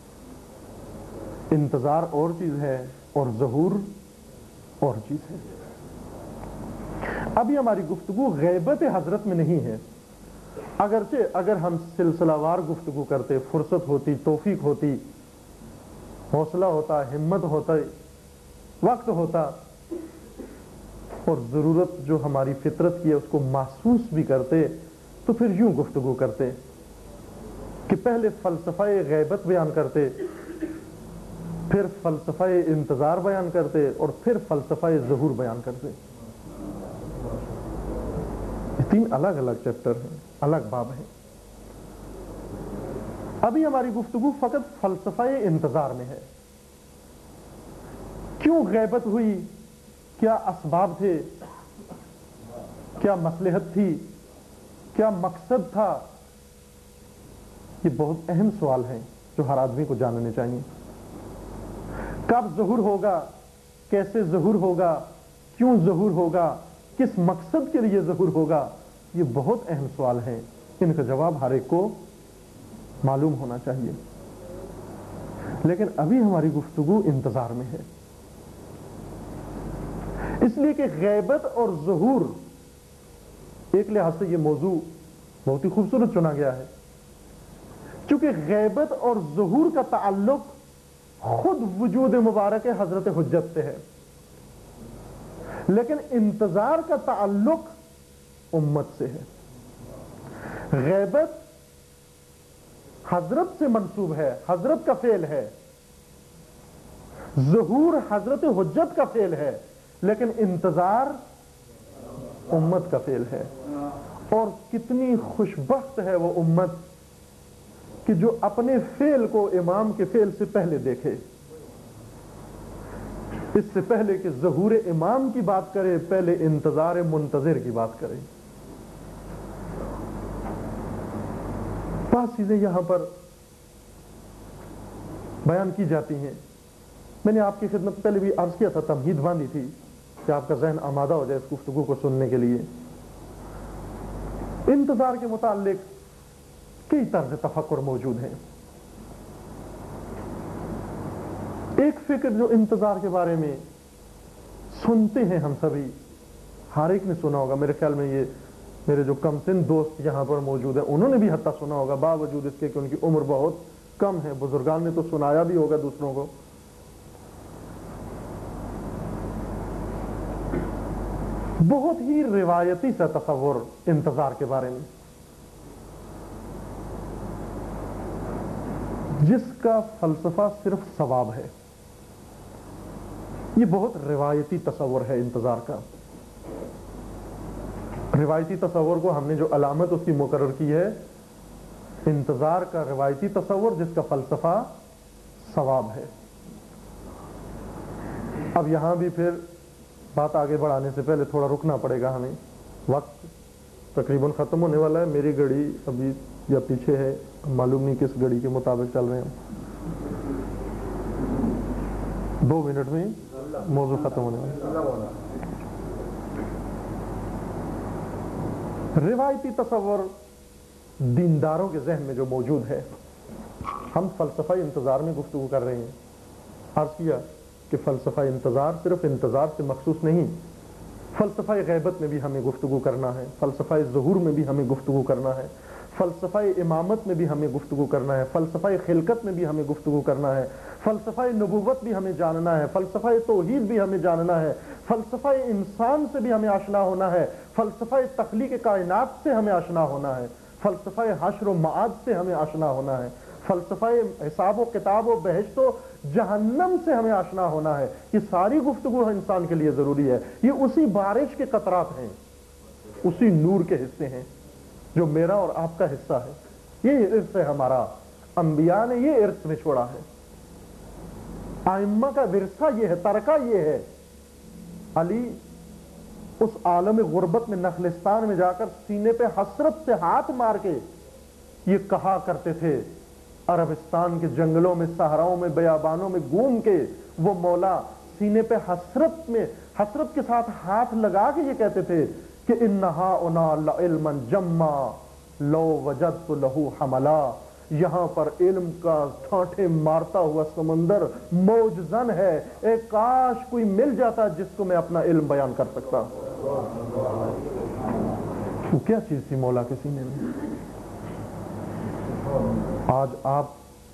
انتظار اور چیز ہے، اور ظہور اور چیز ہے۔ ابھی ہماری گفتگو غیبت حضرت میں نہیں ہے، اگرچہ اگر ہم سلسلہ وار گفتگو کرتے، فرصت ہوتی، توفیق ہوتی، حوصلہ ہوتا، ہمت ہوتا، وقت ہوتا اور ضرورت جو ہماری فطرت کی ہے اس کو محسوس بھی کرتے، تو پھر یوں گفتگو کرتے کہ پہلے فلسفہ غیبت بیان کرتے، پھر فلسفہ انتظار بیان کرتے، اور پھر فلسفہ ظہور بیان کرتے۔ یہ تین الگ الگ چیپٹر ہیں، الگ باب ہیں۔ ابھی ہماری گفتگو فقط فلسفہ انتظار میں ہے۔ کیوں غیبت ہوئی؟ کیا اسباب تھے؟ کیا مصلحت تھی؟ کیا مقصد تھا؟ یہ بہت اہم سوال ہیں جو ہر آدمی کو جاننے چاہیے۔ کب ظہور ہوگا؟ کیسے ظہور ہوگا؟ کیوں ظہور ہوگا؟ کس مقصد کے لیے ظہور ہوگا؟ یہ بہت اہم سوال ہیں، ان کا جواب ہر ایک کو معلوم ہونا چاہیے۔ لیکن ابھی ہماری گفتگو انتظار میں ہے، اس لیے کہ غیبت اور ظہور ایک لحاظ سے یہ موضوع بہت ہی خوبصورت چنا گیا ہے، چونکہ غیبت اور ظہور کا تعلق خود وجود مبارک حضرت حجت سے ہے، لیکن انتظار کا تعلق امت سے ہے۔ غیبت حضرت سے منسوب ہے، حضرت کا فعل ہے، ظہور حضرت حجت کا فعل ہے، لیکن انتظار امت کا فعل ہے۔ اور کتنی خوشبخت ہے وہ امت کہ جو اپنے فعل کو امام کے فعل سے پہلے دیکھے، اس سے پہلے کہ ظہور امام کی بات کرے، پہلے انتظار منتظر کی بات کرے۔ بعض چیزیں یہاں پر بیان کی جاتی ہیں۔ میں نے آپ کی خدمت پہلے بھی عرض کیا تھا، تمہید باندھی تھی کہ آپ کا ذہن آمادہ ہو جائے اس گفتگو کو سننے کے لیے۔ انتظار کے متعلق کئی طرز تفکر موجود ہیں۔ ایک فکر جو انتظار کے بارے میں سنتے ہیں ہم سبھی، ہر ایک نے سنا ہوگا، میرے خیال میں یہ میرے جو کم سن دوست یہاں پر موجود ہیں انہوں نے بھی حتیٰ سنا ہوگا، باوجود اس کے کہ ان کی عمر بہت کم ہے، بزرگان نے تو سنایا بھی ہوگا دوسروں کو۔ بہت ہی روایتی سا تصور انتظار کے بارے میں، جس کا فلسفہ صرف ثواب ہے۔ یہ بہت روایتی تصور ہے انتظار کا۔ روایتی تصور کو ہم نے جو علامت اس کی مقرر کی ہے، انتظار کا روایتی تصور جس کا فلسفہ ثواب ہے۔ اب یہاں بھی پھر بات آگے بڑھانے سے پہلے تھوڑا رکنا پڑے گا ہمیں، وقت تقریباً ختم ہونے والا ہے۔ میری گھڑی ابھی یا پیچھے ہے، معلوم نہیں کس گھڑی کے مطابق چل رہے ہیں، 2 منٹ میں موضوع ختم ہونے والا ہے۔ روایتی تصور دینداروں کے ذہن میں جو موجود ہے، ہم فلسفہ انتظار میں گفتگو کر رہے ہیں۔ عرض کیا کہ فلسفہ انتظار صرف انتظار سے مخصوص نہیں، فلسفہ غیبت میں بھی ہمیں گفتگو کرنا ہے، فلسفہ ظہور میں بھی ہمیں گفتگو کرنا ہے، فلسفہ امامت میں بھی ہمیں گفتگو کرنا ہے، فلسفہ خلقت میں بھی ہمیں گفتگو کرنا ہے، فلسفہ نبوت بھی ہمیں جاننا ہے، فلسفہ توحید بھی ہمیں جاننا ہے، فلسفہ انسان سے بھی ہمیں آشنا ہونا ہے، فلسفہ تخلیق کائنات سے ہمیں آشنا ہونا ہے، فلسفہ حشر و معاد سے ہمیں آشنا ہونا ہے، فلسفہ حساب و کتاب و بہشت و جہنم سے ہمیں آشنا ہونا ہے۔ یہ ساری گفتگو انسان کے لیے ضروری ہے۔ یہ اسی بارش کے قطرات ہیں، اسی نور کے حصے ہیں جو میرا اور آپ کا حصہ ہے۔ یہ ارث ہے ہمارا، انبیاء نے یہ ارث میں چھوڑا ہے، ائمہ کا ورثہ یہ ہے، ترکہ یہ ہے۔ علی اس عالم غربت میں نخلستان میں جا کر سینے پہ حسرت سے ہاتھ مار کے یہ کہا کرتے تھے، عربستان کے جنگلوں میں، صحراؤں میں، بیابانوں میں گھوم کے وہ مولا سینے پہ حسرت کے ساتھ ہاتھ لگا کے یہ کہتے تھے کہ انہا انا لعلما جما لو وجدت لہو حملا، یہاں پر علم کا ٹھانٹے مارتا ہوا سمندر موج زن ہے، اے کاش کوئی مل جاتا جس کو میں اپنا علم بیان کر سکتا۔ وہ کیا چیز تھی مولا کے سینے میں؟ آج آپ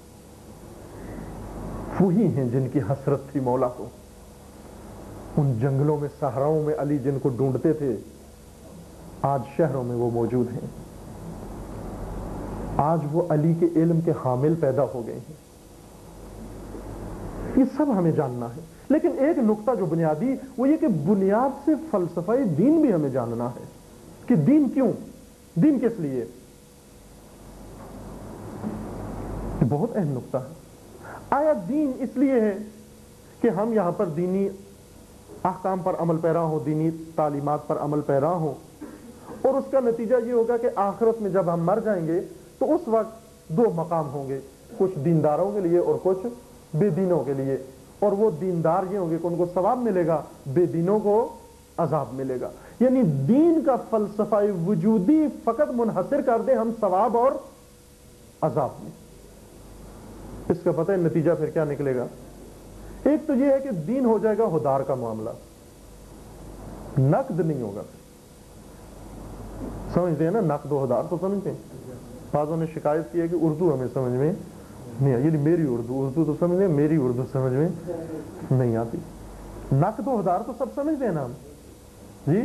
وہی ہیں جن کی حسرت تھی مولا کو، ان جنگلوں میں، صحراؤں میں علی جن کو ڈھونڈتے تھے، آج شہروں میں وہ موجود ہیں، آج وہ علی کے علم کے حامل پیدا ہو گئے ہیں۔ یہ سب ہمیں جاننا ہے، لیکن ایک نقطہ جو بنیادی، وہ یہ کہ بنیاد سے فلسفہ دین بھی ہمیں جاننا ہے کہ دین کیوں، دین کس لیے۔ یہ بہت اہم نقطہ ہے۔ آیا دین اس لیے ہے کہ ہم یہاں پر دینی احکام پر عمل پیرا ہوں، دینی تعلیمات پر عمل پیرا ہوں، اور اس کا نتیجہ یہ ہوگا کہ آخرت میں جب ہم مر جائیں گے تو اس وقت 2 مقام ہوں گے، کچھ دینداروں کے لیے اور کچھ بے دینوں کے لیے، اور وہ دیندار یہ ہوں گے کہ ان کو ثواب ملے گا، بے دینوں کو عذاب ملے گا۔ یعنی دین کا فلسفہ وجودی فقط منحصر کر دیں ہم ثواب اور عذاب میں، اس کا پتہ ہے نتیجہ پھر کیا نکلے گا؟ ایک تو یہ ہے کہ دین ہو جائے گا ہدار کا معاملہ، نقد نہیں ہوگا۔ سمجھتے ہیں نا، نقد و ہدار تو سمجھتے ہیں۔ بعضوں نے شکایت کی ہے کہ اردو ہمیں سمجھ میں نہیں آئی، یعنی میری اردو تو سمجھ میں، میری اردو سمجھ میں نہیں آتی۔ نقد و ہدار تو سب سمجھتے ہیں نا ہم جی۔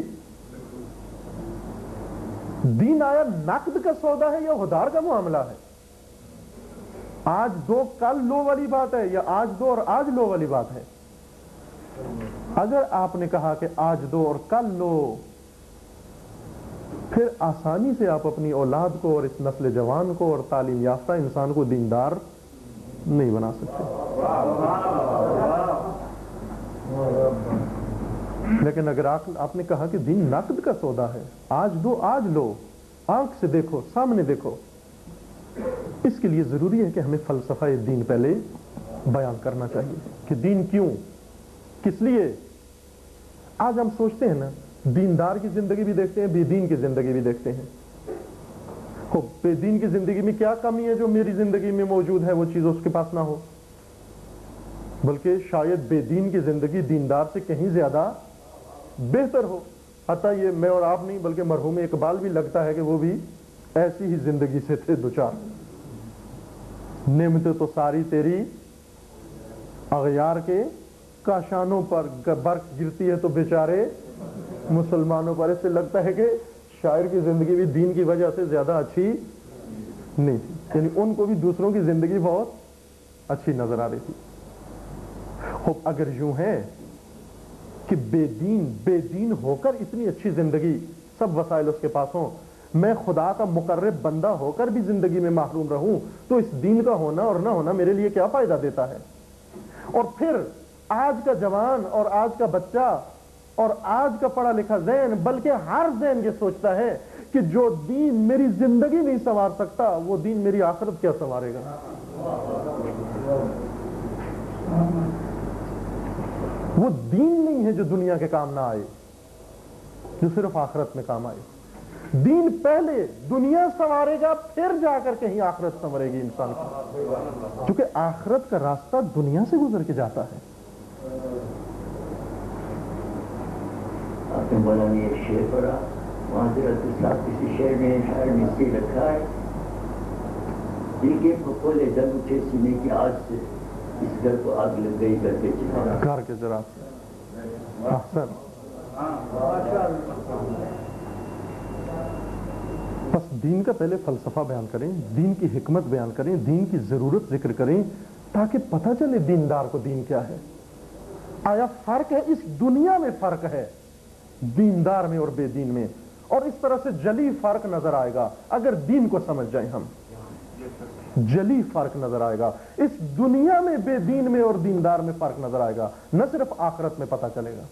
دین آیا نقد کا سودا ہے یا ہدار کا معاملہ ہے؟ آج دو کل لو والی بات ہے یا آج دو اور آج لو والی بات ہے؟ اگر آپ نے کہا کہ آج دو اور کل لو، پھر آسانی سے آپ اپنی اولاد کو اور اس نسل جوان کو اور تعلیم یافتہ انسان کو دیندار نہیں بنا سکتے۔ لیکن اگر آپ نے کہا کہ دین نقد کا سودا ہے، آج دو آج لو، آنکھ سے دیکھو، سامنے دیکھو، اس کے لیے ضروری ہے کہ ہمیں فلسفہ دین پہلے بیان کرنا چاہیے کہ دین کیوں، کس لیے۔ آج ہم سوچتے ہیں نا، دیندار کی زندگی بھی دیکھتے ہیں، بے دین کی زندگی بھی دیکھتے ہیں۔ بے دین کی زندگی میں کیا کمی ہے جو میری زندگی میں موجود ہے وہ چیز اس کے پاس نہ ہو، بلکہ شاید بے دین کی زندگی دیندار سے کہیں زیادہ بہتر ہو۔ حتیٰ یہ میں اور آپ نہیں بلکہ مرحوم اقبال بھی لگتا ہے کہ وہ بھی ایسی ہی زندگی سے تھے دوچار. نعمتیں تو ساری تیری اغیار کے کاشانوں پر برق گرتی ہے تو بیچارے مسلمانوں پر. اس سے لگتا ہے کہ شاعر کی زندگی بھی دین کی وجہ سے زیادہ اچھی نہیں تھی, یعنی ان کو بھی دوسروں کی زندگی بہت اچھی نظر آ رہی تھی. اگر یوں ہے کہ بے دین ہو کر اتنی اچھی زندگی, سب وسائل اس کے پاس ہوں, میں خدا کا مقرب بندہ ہو کر بھی زندگی میں محروم رہوں, تو اس دین کا ہونا اور نہ ہونا میرے لیے کیا فائدہ دیتا ہے؟ اور پھر آج کا جوان اور آج کا بچہ اور آج کا پڑھا لکھا ذہن, بلکہ ہر ذہن یہ سوچتا ہے کہ جو دین میری زندگی نہیں سنوار سکتا وہ دین میری آخرت کیا سنوارے گا؟ وہ دین نہیں ہے جو دنیا کے کام نہ آئے, جو صرف آخرت میں کام آئے. دین پہلے دنیا سنوارے گا, پھر جا کر کہیں آخرت سنورے گی انسان کی, کیونکہ آخرت کا راستہ دنیا سے گزر کے جاتا ہے. آپ نے مولانا نے ایک شعر پڑھا, وہاں حضرت صاحب کسی شعر میں اس سے رکھا ہے, دل کے پھپھولے دم اٹھے سینے کی آج سے, اس گھر کو آگ لگ گئی گھر کے چراغ. گھر کے چراغ سے. احسن. بس دین کا پہلے فلسفہ بیان کریں, دین کی حکمت بیان کریں, دین کی ضرورت ذکر کریں, تاکہ پتہ چلے دیندار کو دین کیا ہے. آیا فرق ہے؟ اس دنیا میں فرق ہے دیندار میں اور بے دین میں, اور اس طرح سے جلی فرق نظر آئے گا اگر دین کو سمجھ جائیں ہم. جلی فرق نظر آئے گا اس دنیا میں, بے دین میں اور دیندار میں فرق نظر آئے گا. نہ صرف آخرت میں پتہ چلے گا.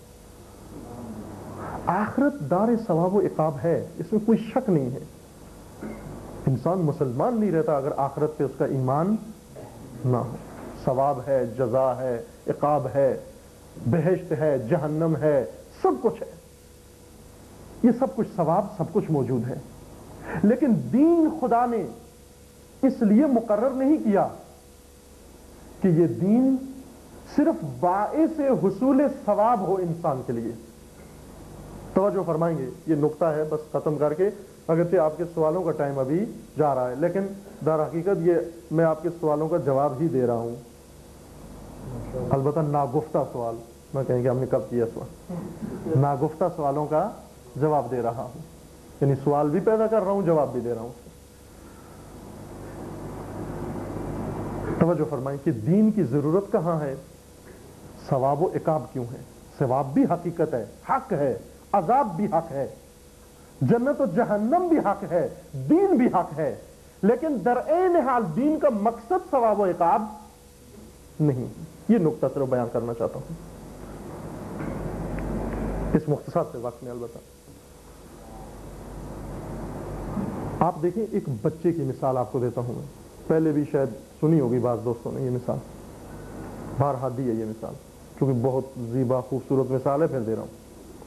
آخرت دار ثواب و عقاب ہے, اس میں کوئی شک نہیں ہے. انسان مسلمان نہیں رہتا اگر آخرت پہ اس کا ایمان نہ ہو. ثواب ہے, جزا ہے, عقاب ہے, بہشت ہے, جہنم ہے, سب کچھ ہے. یہ سب کچھ ثواب, سب کچھ موجود ہے. لیکن دین خدا نے اس لیے مقرر نہیں کیا کہ یہ دین صرف باعث حصول ثواب ہو انسان کے لیے. توجہ فرمائیں گے, یہ نقطہ ہے بس ختم کر کے, اگرچہ آپ کے سوالوں کا ٹائم ابھی جا رہا ہے, لیکن در حقیقت یہ میں آپ کے سوالوں کا جواب ہی دے رہا ہوں. البتہ ناگفتہ سوال, میں کہیں گے ہم نے کب کیا سوال, ناگفتہ سوالوں کا جواب دے رہا ہوں, یعنی سوال بھی پیدا کر رہا ہوں, جواب بھی دے رہا ہوں. توجہ فرمائیں کہ دین کی ضرورت کہاں ہے, ثواب و عقاب کیوں ہے. ثواب بھی حقیقت ہے, حق ہے, عذاب بھی حق ہے, جنت و جہنم بھی حق ہے, دین بھی حق ہے, لیکن در عین حال دین کا مقصد ثواب و عقاب نہیں. یہ نقطہ صرف بیان کرنا چاہتا ہوں اس مختصر سے وقت میں. البتہ آپ دیکھیں, ایک بچے کی مثال آپ کو دیتا ہوں میں, پہلے بھی شاید سنی ہوگی بعض دوستوں نے یہ مثال, بارہا دی ہے یہ مثال, کیونکہ بہت زیبا خوبصورت مثال ہے, پھر دے رہا ہوں.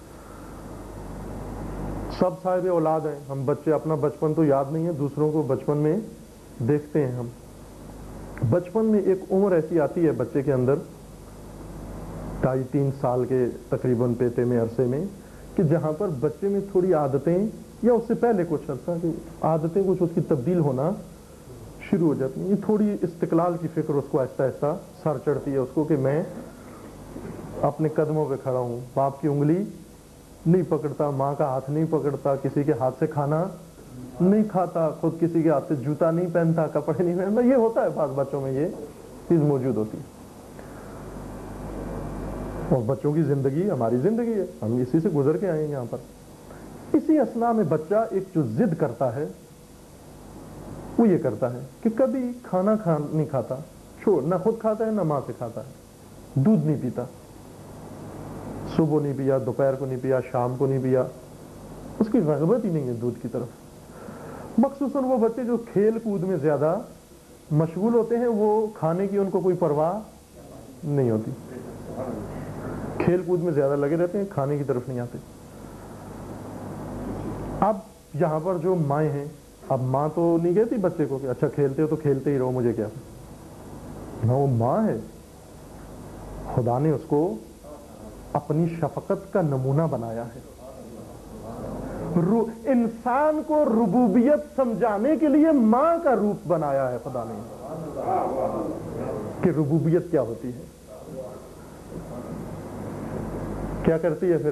سب صاحب اولاد ہیں ہم, بچے اپنا بچپن تو یاد نہیں ہے, دوسروں کو بچپن میں دیکھتے ہیں ہم. بچپن میں ایک عمر ایسی آتی ہے بچے کے اندر, 2.5-3 سال کے تقریباً پیتے میں عرصے میں, کہ جہاں پر بچے میں تھوڑی عادتیں, یا اس سے پہلے کچھ عرصہ کی عادتیں کچھ اس کی تبدیل ہونا شروع ہو جاتی ہیں. یہ تھوڑی استقلال کی فکر اس کو آہستہ آہستہ سر چڑھتی ہے اس کو, کہ میں اپنے قدموں پہ کھڑا ہوں, باپ کی انگلی نہیں پکڑتا, ماں کا ہاتھ نہیں پکڑتا, کسی کے ہاتھ سے کھانا نہیں کھاتا, خود کسی کے ہاتھ سے جوتا نہیں پہنتا, کپڑے نہیں پہنتا. یہ ہوتا ہے بعض بچوں میں, یہ چیز موجود ہوتی ہے. اور بچوں کی زندگی ہماری زندگی ہے, ہم اسی سے گزر کے آئے ہیں یہاں پر. اسی اثنا میں بچہ ایک جو ضد کرتا ہے وہ یہ کرتا ہے کہ کبھی کھانا نہیں کھاتا, چھوڑ, نہ خود کھاتا ہے نہ ماں سے کھاتا ہے, دودھ نہیں پیتا, صبح نہیں پیا, دوپہر کو نہیں پیا, شام کو نہیں پیا, اس کی رغبت ہی نہیں ہے دودھ کی طرف. مخصوصاً وہ بچے جو کھیل کود میں زیادہ مشغول ہوتے ہیں, وہ کھانے کی ان کو کوئی پرواہ نہیں ہوتی, کھیل کود میں زیادہ لگے رہتے ہیں, کھانے کی طرف نہیں آتے. اب یہاں پر جو مائیں ہیں, اب ماں تو نہیں کہتی بچے کو کہ اچھا کھیلتے ہو تو کھیلتے ہی رہو, مجھے کیا, نہ وہ ماں ہے, خدا نے اس کو اپنی شفقت کا نمونہ بنایا ہے. انسان کو ربوبیت سمجھانے کے لیے ماں کا روپ بنایا ہے خدا نے کہ ربوبیت کیا ہوتی ہے. کیا کرتی ہے پھر؟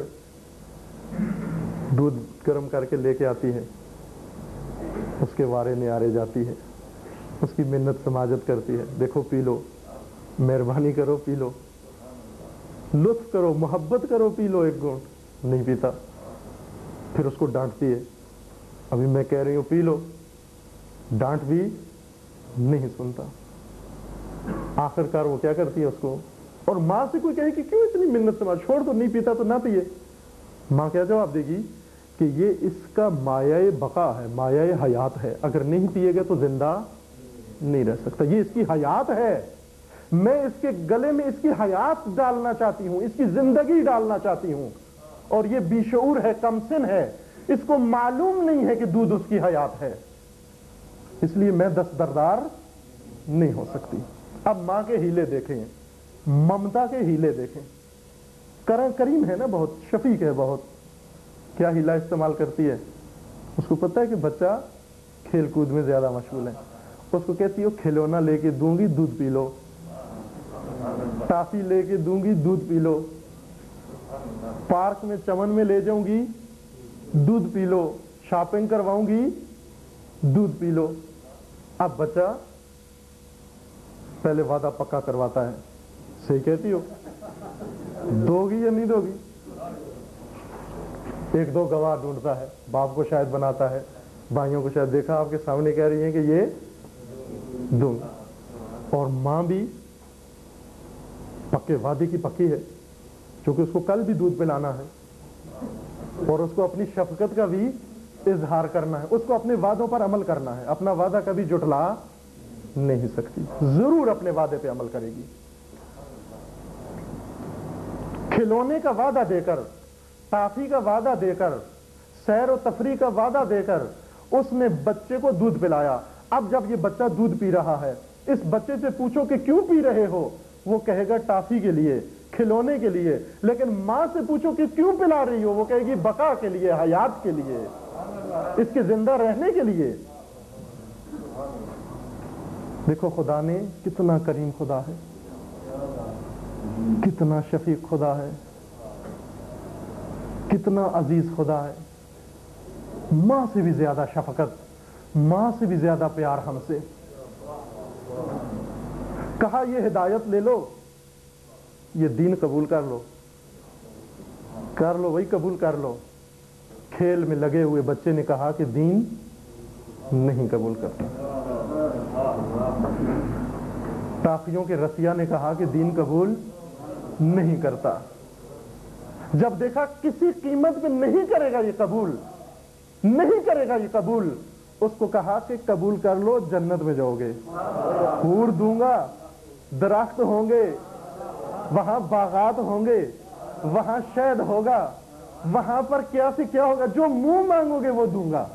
دودھ گرم کر کے لے کے آتی ہے, اس کے وارے نیارے جاتی ہے, اس کی منت سماجت کرتی ہے, دیکھو پی لو, مہربانی کرو پی لو, لطف کرو, محبت کرو, پی لو ایک گھونٹ. نہیں پیتا. پھر اس کو ڈانٹتی ہے, ابھی میں کہہ رہی ہوں پی لو, ڈانٹ بھی نہیں سنتا. آخر کار وہ کیا کرتی ہے اس کو, اور ماں سے کوئی کہے کہ کیوں اتنی منت سماج, چھوڑ دو, نہیں پیتا تو نہ پیے. ماں کیا جواب دے گی کہ یہ اس کا مایہ بقا ہے, مایہ حیات ہے, اگر نہیں پیے گا تو زندہ نہیں رہ سکتا. یہ اس کی حیات ہے, میں اس کے گلے میں اس کی حیات ڈالنا چاہتی ہوں, اس کی زندگی ڈالنا چاہتی ہوں. اور یہ بے شعور ہے, کم سن ہے, اس کو معلوم نہیں ہے کہ دودھ اس کی حیات ہے, اس لیے میں دستبردار نہیں ہو سکتی. اب ماں کے ہیلے دیکھیں, ممتا کے ہیلے دیکھیں. کریم ہے نا, بہت شفیق ہے بہت. کیا ہیلا استعمال کرتی ہے؟ اس کو پتہ ہے کہ بچہ کھیل کود میں زیادہ مشغول ہے, اس کو کہتی ہے کھلونا لے کے دوں گی, دودھ پی لو, ٹافی لے کے دوں گی, دودھ پی لو, پارک میں چمن میں لے جاؤں گی, دودھ پی لو, شاپنگ کرواؤں گی, دودھ پی لو. اب بچہ پہلے وعدہ پکا کرواتا ہے, صحیح کہتی ہو, دو گی یا نہیں دو گی؟ ایک دو گواہ ڈھونڈتا ہے, باپ کو شاید بناتا ہے, بھائیوں کو شاید دیکھا آپ کے سامنے کہہ رہی ہیں کہ یہ دوں. اور ماں بھی پکے وعدے کی پکی ہے, کیونکہ اس کو کل بھی دودھ پلانا ہے, اور اس کو اپنی شفقت کا بھی اظہار کرنا ہے, اس کو اپنے وعدوں پر عمل کرنا ہے. اپنا وعدہ کبھی جھٹلا نہیں سکتی, ضرور اپنے وعدے پہ عمل کرے گی. کھلونے کا وعدہ دے کر, ٹافی کا وعدہ دے کر, سیر و تفریح کا وعدہ دے کر اس نے بچے کو دودھ پلایا. اب جب یہ بچہ دودھ پی رہا ہے, اس بچے سے پوچھو کہ کیوں پی رہے ہو, وہ کہے گا ٹافی کے لیے, کھلونے کے لیے. لیکن ماں سے پوچھو کہ کیوں پلا رہی ہو, وہ کہے گی بقا کے لیے, حیات کے لیے, اس کے زندہ رہنے کے لیے. دیکھو خدا نے کتنا کریم خدا ہے, کتنا شفیق خدا ہے, کتنا عزیز خدا ہے. ماں سے بھی زیادہ شفقت, ماں سے بھی زیادہ پیار ہم سے. کہا یہ ہدایت لے لو, یہ دین قبول کر لو, کر لو, وہی قبول کر لو. کھیل میں لگے ہوئے بچے نے کہا کہ دین نہیں قبول کرتا. ٹافیوں کے رسیا نے کہا کہ دین قبول نہیں کرتا. جب دیکھا کسی قیمت پہ نہیں کرے گا یہ قبول, نہیں کرے گا یہ قبول, اس کو کہا کہ قبول کر لو, جنت میں جاؤ گے, حور دوں گا, درخت ہوں گے, وہاں باغات ہوں گے, وہاں شہد ہوگا, وہاں پر کیا سے کیا ہوگا, جو منہ مانگو گے وہ دوں گا,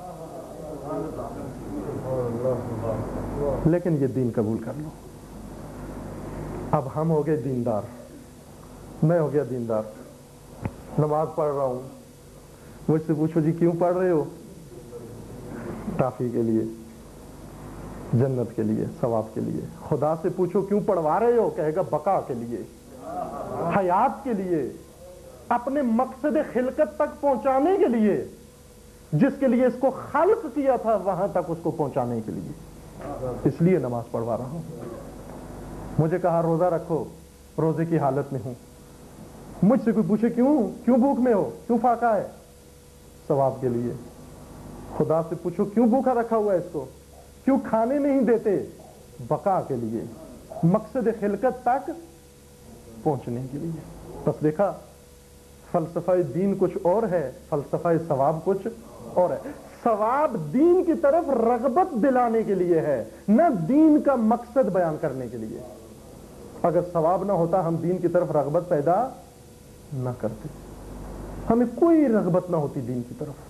لیکن یہ دین قبول کر لو. اب ہم ہو گئے دیندار, میں ہو گیا دیندار, نماز پڑھ رہا ہوں, مجھ سے پوچھو جی کیوں پڑھ رہے ہو, ٹافی کے لیے, جنت کے لیے, ثواب کے لیے. خدا سے پوچھو کیوں پڑھوا رہے ہو, کہے گا بقا کے لیے, حیات کے لیے, اپنے مقصد خلقت تک پہنچانے کے لیے, جس کے لیے اس کو خلق کیا تھا وہاں تک اس کو پہنچانے کے لیے. اس لیے نماز پڑھوا رہا ہوں. مجھے کہا روزہ رکھو, روزے کی حالت میں ہوں. مجھ سے کوئی پوچھے کیوں بھوک میں ہو, کیوں فاقہ ہے, ثواب کے لیے. خدا سے پوچھو کیوں بھوکا رکھا ہوا ہے اس کو, کیوں کھانے نہیں دیتے, بقا کے لیے, مقصد خلقت تک پہنچنے کے لیے. بس دیکھا فلسفہ دین کچھ اور ہے, فلسفہ ثواب کچھ اور ہے. ثواب دین کی طرف رغبت دلانے کے لیے ہے, نہ دین کا مقصد بیان کرنے کے لیے. اگر ثواب نہ ہوتا ہم دین کی طرف رغبت پیدا نہ کرتے, ہمیں کوئی رغبت نہ ہوتی دین کی طرف.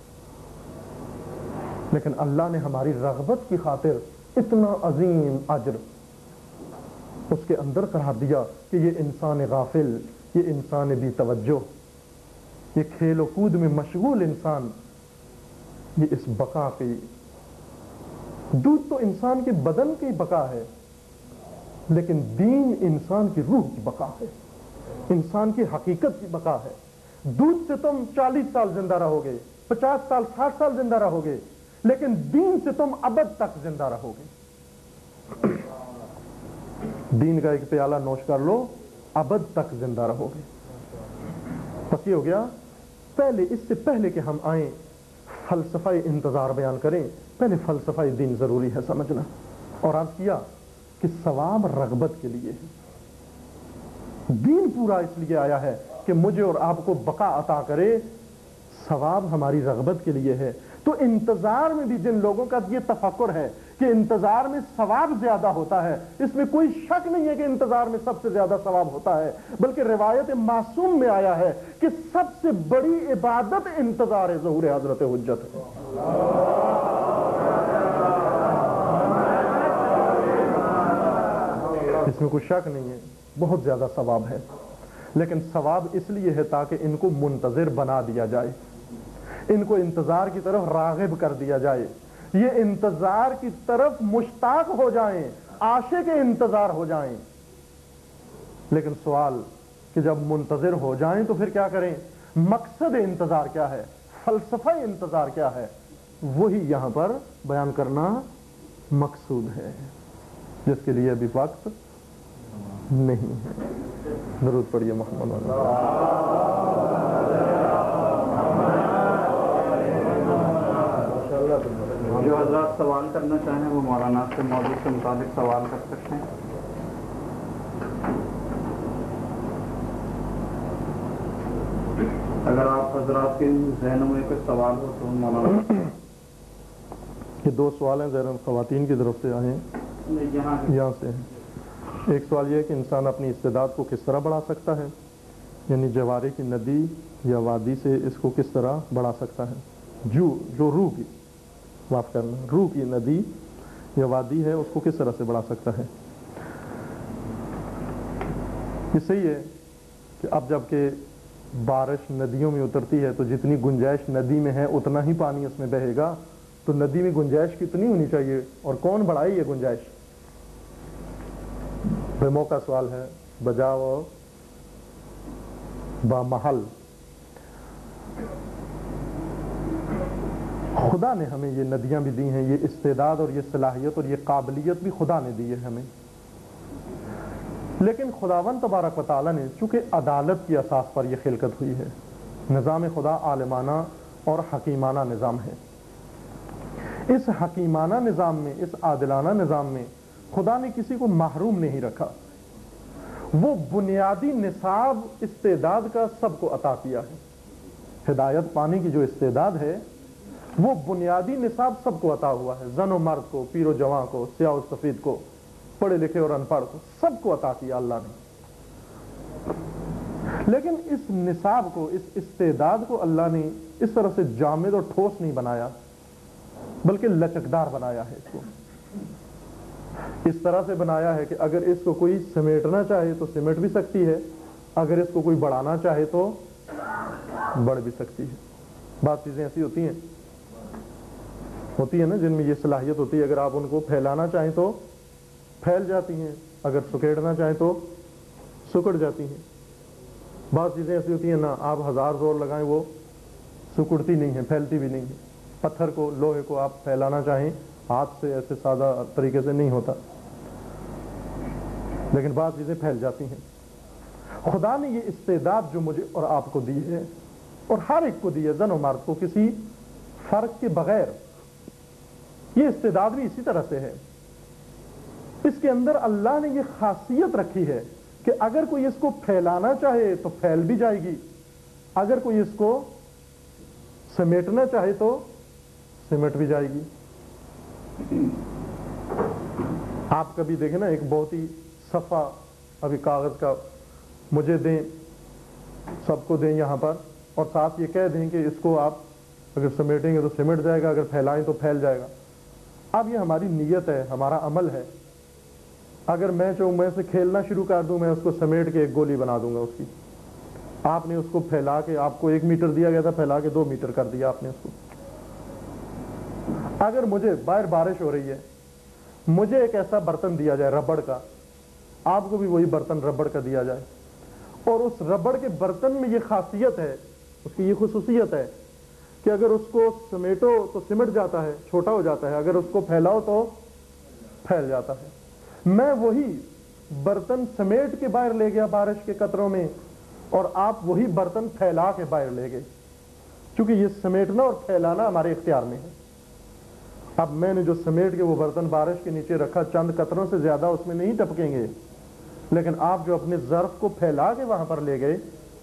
لیکن اللہ نے ہماری رغبت کی خاطر اتنا عظیم اجر اس کے اندر قرار دیا کہ یہ انسان غافل, یہ انسان بی توجہ, یہ کھیل و کود میں مشغول انسان یہ اس بقا کی، دودھ تو انسان کے بدن کی بقا ہے، لیکن دین انسان کی روح کی بقا ہے، انسان کی حقیقت کی بقا ہے۔ دودھ سے تم 40 سال زندہ رہو گے، 50 سال 60 سال زندہ رہو گے، لیکن دین سے تم ابد تک زندہ رہو گے۔ دین کا ایک پیالہ نوش کر لو، ابد تک زندہ رہو گے۔ بس یہ ہو گیا۔ پہلے، اس سے پہلے کہ ہم آئیں فلسفہ انتظار بیان کریں، پہلے فلسفہ دین ضروری ہے سمجھنا۔ اور عرض کیا کہ ثواب رغبت کے لیے ہے، دین پورا اس لیے آیا ہے کہ مجھے اور آپ کو بقا عطا کرے، ثواب ہماری رغبت کے لیے ہے۔ تو انتظار میں بھی جن لوگوں کا یہ تفکر ہے کہ انتظار میں ثواب زیادہ ہوتا ہے، اس میں کوئی شک نہیں ہے کہ انتظار میں سب سے زیادہ ثواب ہوتا ہے، بلکہ روایت معصوم میں آیا ہے کہ سب سے بڑی عبادت انتظار ظہور حضرت حجت ہے۔ اس میں کوئی شک نہیں ہے، بہت زیادہ ثواب ہے، لیکن ثواب اس لیے ہے تاکہ ان کو منتظر بنا دیا جائے، ان کو انتظار کی طرف راغب کر دیا جائے، یہ انتظار کی طرف مشتاق ہو جائیں، عاشق انتظار ہو جائیں۔ لیکن سوال کہ جب منتظر ہو جائیں تو پھر کیا کریں؟ مقصد انتظار کیا ہے، فلسفہ انتظار کیا ہے، وہی یہاں پر بیان کرنا مقصود ہے، جس کے لیے ابھی وقت نہیں ہے۔ درود پڑھیے محمد۔ جو حضرات سوال کرنا چاہیں وہ مولانا سے موضوع کے مطابق سوال کر سکتے ہیں۔ اگر آپ حضرات کے ذہنوں میں کوئی سوال ہو تو مولانا۔ یہ دو سوال ہیں ذہن خواتین کی طرف سے آئے ہیں، یہاں سے ہیں۔ ایک سوال یہ ہے کہ انسان اپنی استعداد کو کس طرح بڑھا سکتا ہے، یعنی جوارے کی ندی یا وادی سے اس کو کس طرح بڑھا سکتا ہے، جو روح کی، معاف کرنا، روح کی ندی یا وادی ہے اس کو کس طرح سے بڑھا سکتا ہے۔ یہ صحیح ہے کہ اب جب کہ بارش ندیوں میں اترتی ہے تو جتنی گنجائش ندی میں ہے اتنا ہی پانی اس میں بہے گا، تو ندی میں گنجائش کتنی ہونی چاہیے اور کون بڑھائے یہ گنجائش؟ بے موقع سوال ہے، بجاؤ بامحل۔ خدا نے ہمیں یہ ندیاں بھی دی ہیں، یہ استعداد اور یہ صلاحیت اور یہ قابلیت بھی خدا نے دی ہے ہمیں، لیکن خداوند تبارک و تعالیٰ نے چونکہ عدالت کی اساس پر یہ خلقت ہوئی ہے، نظام خدا عالمانہ اور حکیمانہ نظام ہے۔ اس حکیمانہ نظام میں، اس عادلانہ نظام میں خدا نے کسی کو محروم نہیں رکھا، وہ بنیادی نصاب استعداد کا سب کو عطا کیا ہے۔ ہدایت پانے کی جو استعداد ہے وہ بنیادی نصاب سب کو عطا ہوا ہے، زن و مرد کو، پیر و جوان کو، سیاہ و سفید کو، پڑھے لکھے اور ان پڑھ کو، سب کو عطا کیا اللہ نے۔ لیکن اس نصاب کو، اس استعداد کو اللہ نے اس طرح سے جامد اور ٹھوس نہیں بنایا، بلکہ لچکدار بنایا ہے۔ اس کو اس طرح سے بنایا ہے کہ اگر اس کو کوئی سمیٹنا چاہے تو سمیٹ بھی سکتی ہے، اگر اس کو کوئی بڑھانا چاہے تو بڑھ بھی سکتی ہے۔ بعض چیزیں ایسی ہوتی ہیں نا جن میں یہ صلاحیت ہوتی ہے، اگر آپ ان کو پھیلانا چاہیں تو پھیل جاتی ہیں، اگر سکیڑنا چاہیں تو سکڑ جاتی ہیں۔ بعض چیزیں ایسی ہوتی ہیں نا، آپ ہزار زور لگائیں وہ سکڑتی نہیں ہیں، پھیلتی بھی نہیں ہیں۔ پتھر کو، لوہے کو آپ پھیلانا چاہیں ہاتھ سے ایسے سادہ طریقے سے نہیں ہوتا، لیکن بعض چیزیں پھیل جاتی ہیں۔ خدا نے یہ استعداد جو مجھے اور آپ کو دی ہے اور ہر ایک کو دی ہے، زن و مرد کو، کسی فرق کے بغیر، یہ استعداد بھی اسی طرح سے ہے۔ اس کے اندر اللہ نے یہ خاصیت رکھی ہے کہ اگر کوئی اس کو پھیلانا چاہے تو پھیل بھی جائے گی، اگر کوئی اس کو سمیٹنا چاہے تو سمٹ بھی جائے گی۔ آپ کبھی دیکھیں نا، ایک بہت ہی صفحہ ابھی کاغذ کا مجھے دیں، سب کو دیں یہاں پر، اور ساتھ یہ کہہ دیں کہ اس کو آپ اگر سمیٹیں گے تو سمٹ جائے گا، اگر پھیلائیں تو پھیل جائے گا۔ اب یہ ہماری نیت ہے، ہمارا عمل ہے۔ اگر میں چاہوں میں سے کھیلنا شروع کر دوں، میں اس کو سمیٹ کے ایک گولی بنا دوں گا اس کی۔ آپ نے اس کو پھیلا کے، آپ کو 1 میٹر دیا گیا تھا، پھیلا کے 2 میٹر کر دیا آپ نے اس کو۔ اگر مجھے باہر بارش ہو رہی ہے، مجھے ایک ایسا برتن دیا جائے ربڑ کا، آپ کو بھی وہی برتن ربڑ کا دیا جائے، اور اس ربڑ کے برتن میں یہ خاصیت ہے، اس کی یہ خصوصیت ہے کہ اگر اس کو سمیٹو تو سمٹ جاتا ہے، چھوٹا ہو جاتا ہے، اگر اس کو پھیلاؤ تو پھیل جاتا ہے۔ میں وہی برتن سمیٹ کے باہر لے گیا بارش کے قطروں میں، اور آپ وہی برتن پھیلا کے باہر لے گئے، کیونکہ یہ سمیٹنا اور پھیلانا ہمارے اختیار میں ہے۔ اب میں نے جو سمیٹ کے وہ برتن بارش کے نیچے رکھا، چند قطروں سے زیادہ اس میں نہیں ٹپکیں گے، لیکن آپ جو اپنے ظرف کو پھیلا کے وہاں پر لے گئے،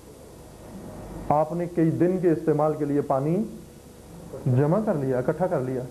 آپ نے کئی دن کے استعمال کے لیے پانی جمع کر لیا، اکٹھا کر لیا۔